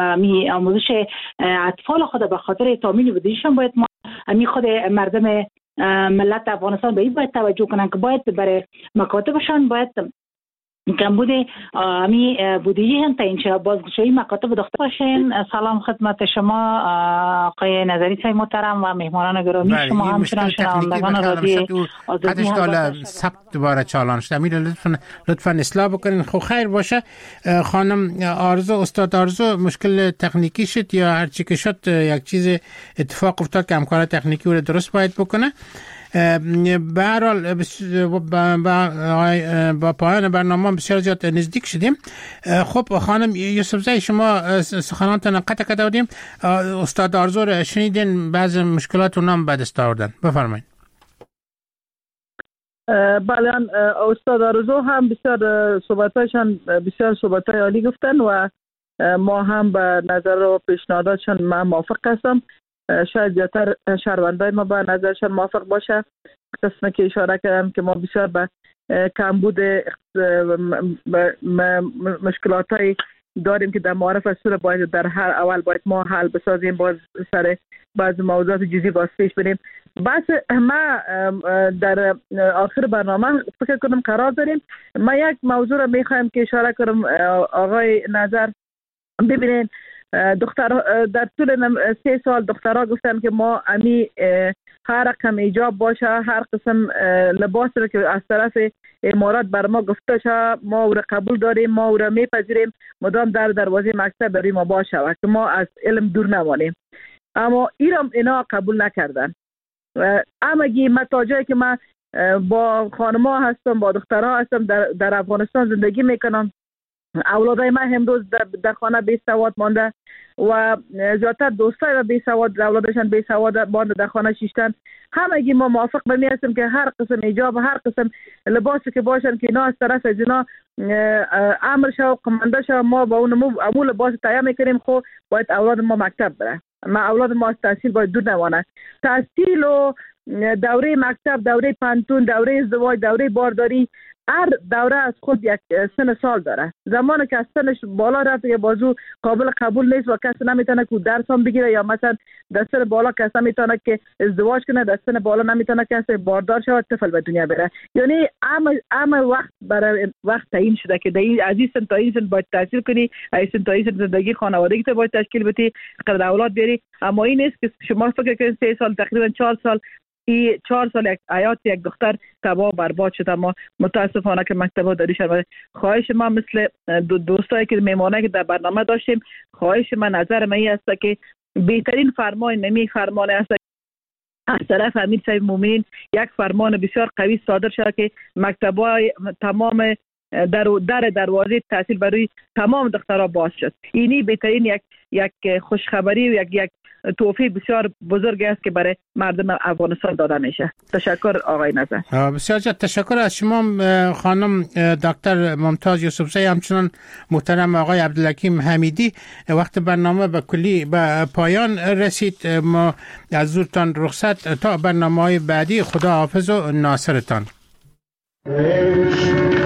آموزش اطفال خود به خاطر تامین بودجهشان باید ما خود مردم ملت افغانستان به این باید توجه کنن که باید برای مکاتبشان باید کمبود امی بودجه هم تعیین شه. بازگشایی مکاتب داشته باشین. سلام خدمت شما آقای نظری صاحب محترم و مهمانان گرامی. شما همچنان شنوندگان رادیو آزادی هم ثبت دوباره چالان شده. امیر لطفا اصلاح بکنین. خب خیر باشه. خانم آرزو، استاد آرزو، مشکل تکنیکی شد یا هر چی که شد یک چیز اتفاق افتاد که همکار تکنیکی رو درست باید بکنه. به هر حال با پایان برنامه بسیار زیاد نزدیک شدیم. خب خانم یوسفزئی، شما سخنانتان قطع بودیم. استاد آرزو رو شنیدین، بعض مشکلات اونام به دست آوردن. بفرمایید. بله، استاد آرزو هم بسیار صحبتایشان بسیار صحبتای عالی گفتن و ما هم به نظر و پیشنهاداتشان من موافق هستم. شاید زیادتر شهروندای ما به نظرشان موافق باشه. قسمی که اشاره کردم که ما بسیار به کمبود مشکلاتای داریم که در معارف از سور باید در هر اول باید ما حل بسازیم، باز سر بعض موضوعات جزئی باز پیش بریم. بس ما در آخر برنامه فکر کنم قرار داریم. ما یک موضوع را میخوایم که اشاره کنم آقای نظر. ببینین دختر در طول 3 سال دخترها گفتن که ما امی هر رقم ایجاب باشه، هر قسم لباس رو که از طرف امارات بر ما گفته شه ما او را قبول داریم، ما او را میپذیریم، مدام در دروازه مکتب برای ما باشه و که ما از علم دور نمانیم. اما اینا قبول نکردن. امگی متاجایی که من با خانم‌ها هستم، با دخترها هستم، در افغانستان زندگی میکنم. اولادای من امروز در خانه بی سواد مانده و زیادتر دوستای و بی سواد، اولادشان بی سواد مانده در خانه شیشتن. همگی ما موافق به می هستیم که هر قسم ایجاب و هر قسم لباسی که باشن که اینا از طرف از اینا امر شو قمانده شو، ما با اون لباس تهیه میکنیم. خب باید اولاد ما مکتب بره. ما اولاد ما از تحصیل باید دور نمانه. تحصیل و دوره مکتب، دوره پانتون، دوره ازدواج، دوره بارداری، هر دوره از خود یک سن سال داره. زمانی که از سنش بالا رفت یا بازو قابل قبول نیست و کسی نمیتونه که درس هم بگیره، یا مثلا در سن بالا کسی نمیتونه که ازدواج کنه، در سن بالا نمیتونه کسی باردار شود، طفل به دنیا بره. یعنی همه وقت برای وقت تعیین شده که از این سن تا این سن باید تحصیل کنی، از این سن تا این سن زندگی خانوادگی تو باید تشکیل بدی، قدر اولاد بیاری. اما این نیست که شما فکر کنید 3 سال تقریبا 4 سال 4 سال حیات یک دختر تباه برباد شده. ما متاسفانه که مکتب‌ها داری شد. خواهش ما مثل دوستایی که میمونه که در برنامه داشتیم، خواهش من نظر من این است که بهترین فرمان است از طرف امیر صاحب مومنین یک فرمان بسیار قوی صادر شد که مکتب‌های تمام دروازه تحصیل برای تمام دخترها باز شد. اینی بهترین یک خوشخبری و یک توفیق بسیار بزرگ است که برای مردم افغانستان داده میشه. تشکر آقای نظر. بسیار تشکر از شما خانم دکتر ممتاز یوسفزئی، همچنان محترم آقای عبدالحکیم حمیدی. وقت برنامه به کلی به پایان رسید. ما از زورتان رخصت تا برنامه‌های بعدی. خدا حافظ و ناصرتان.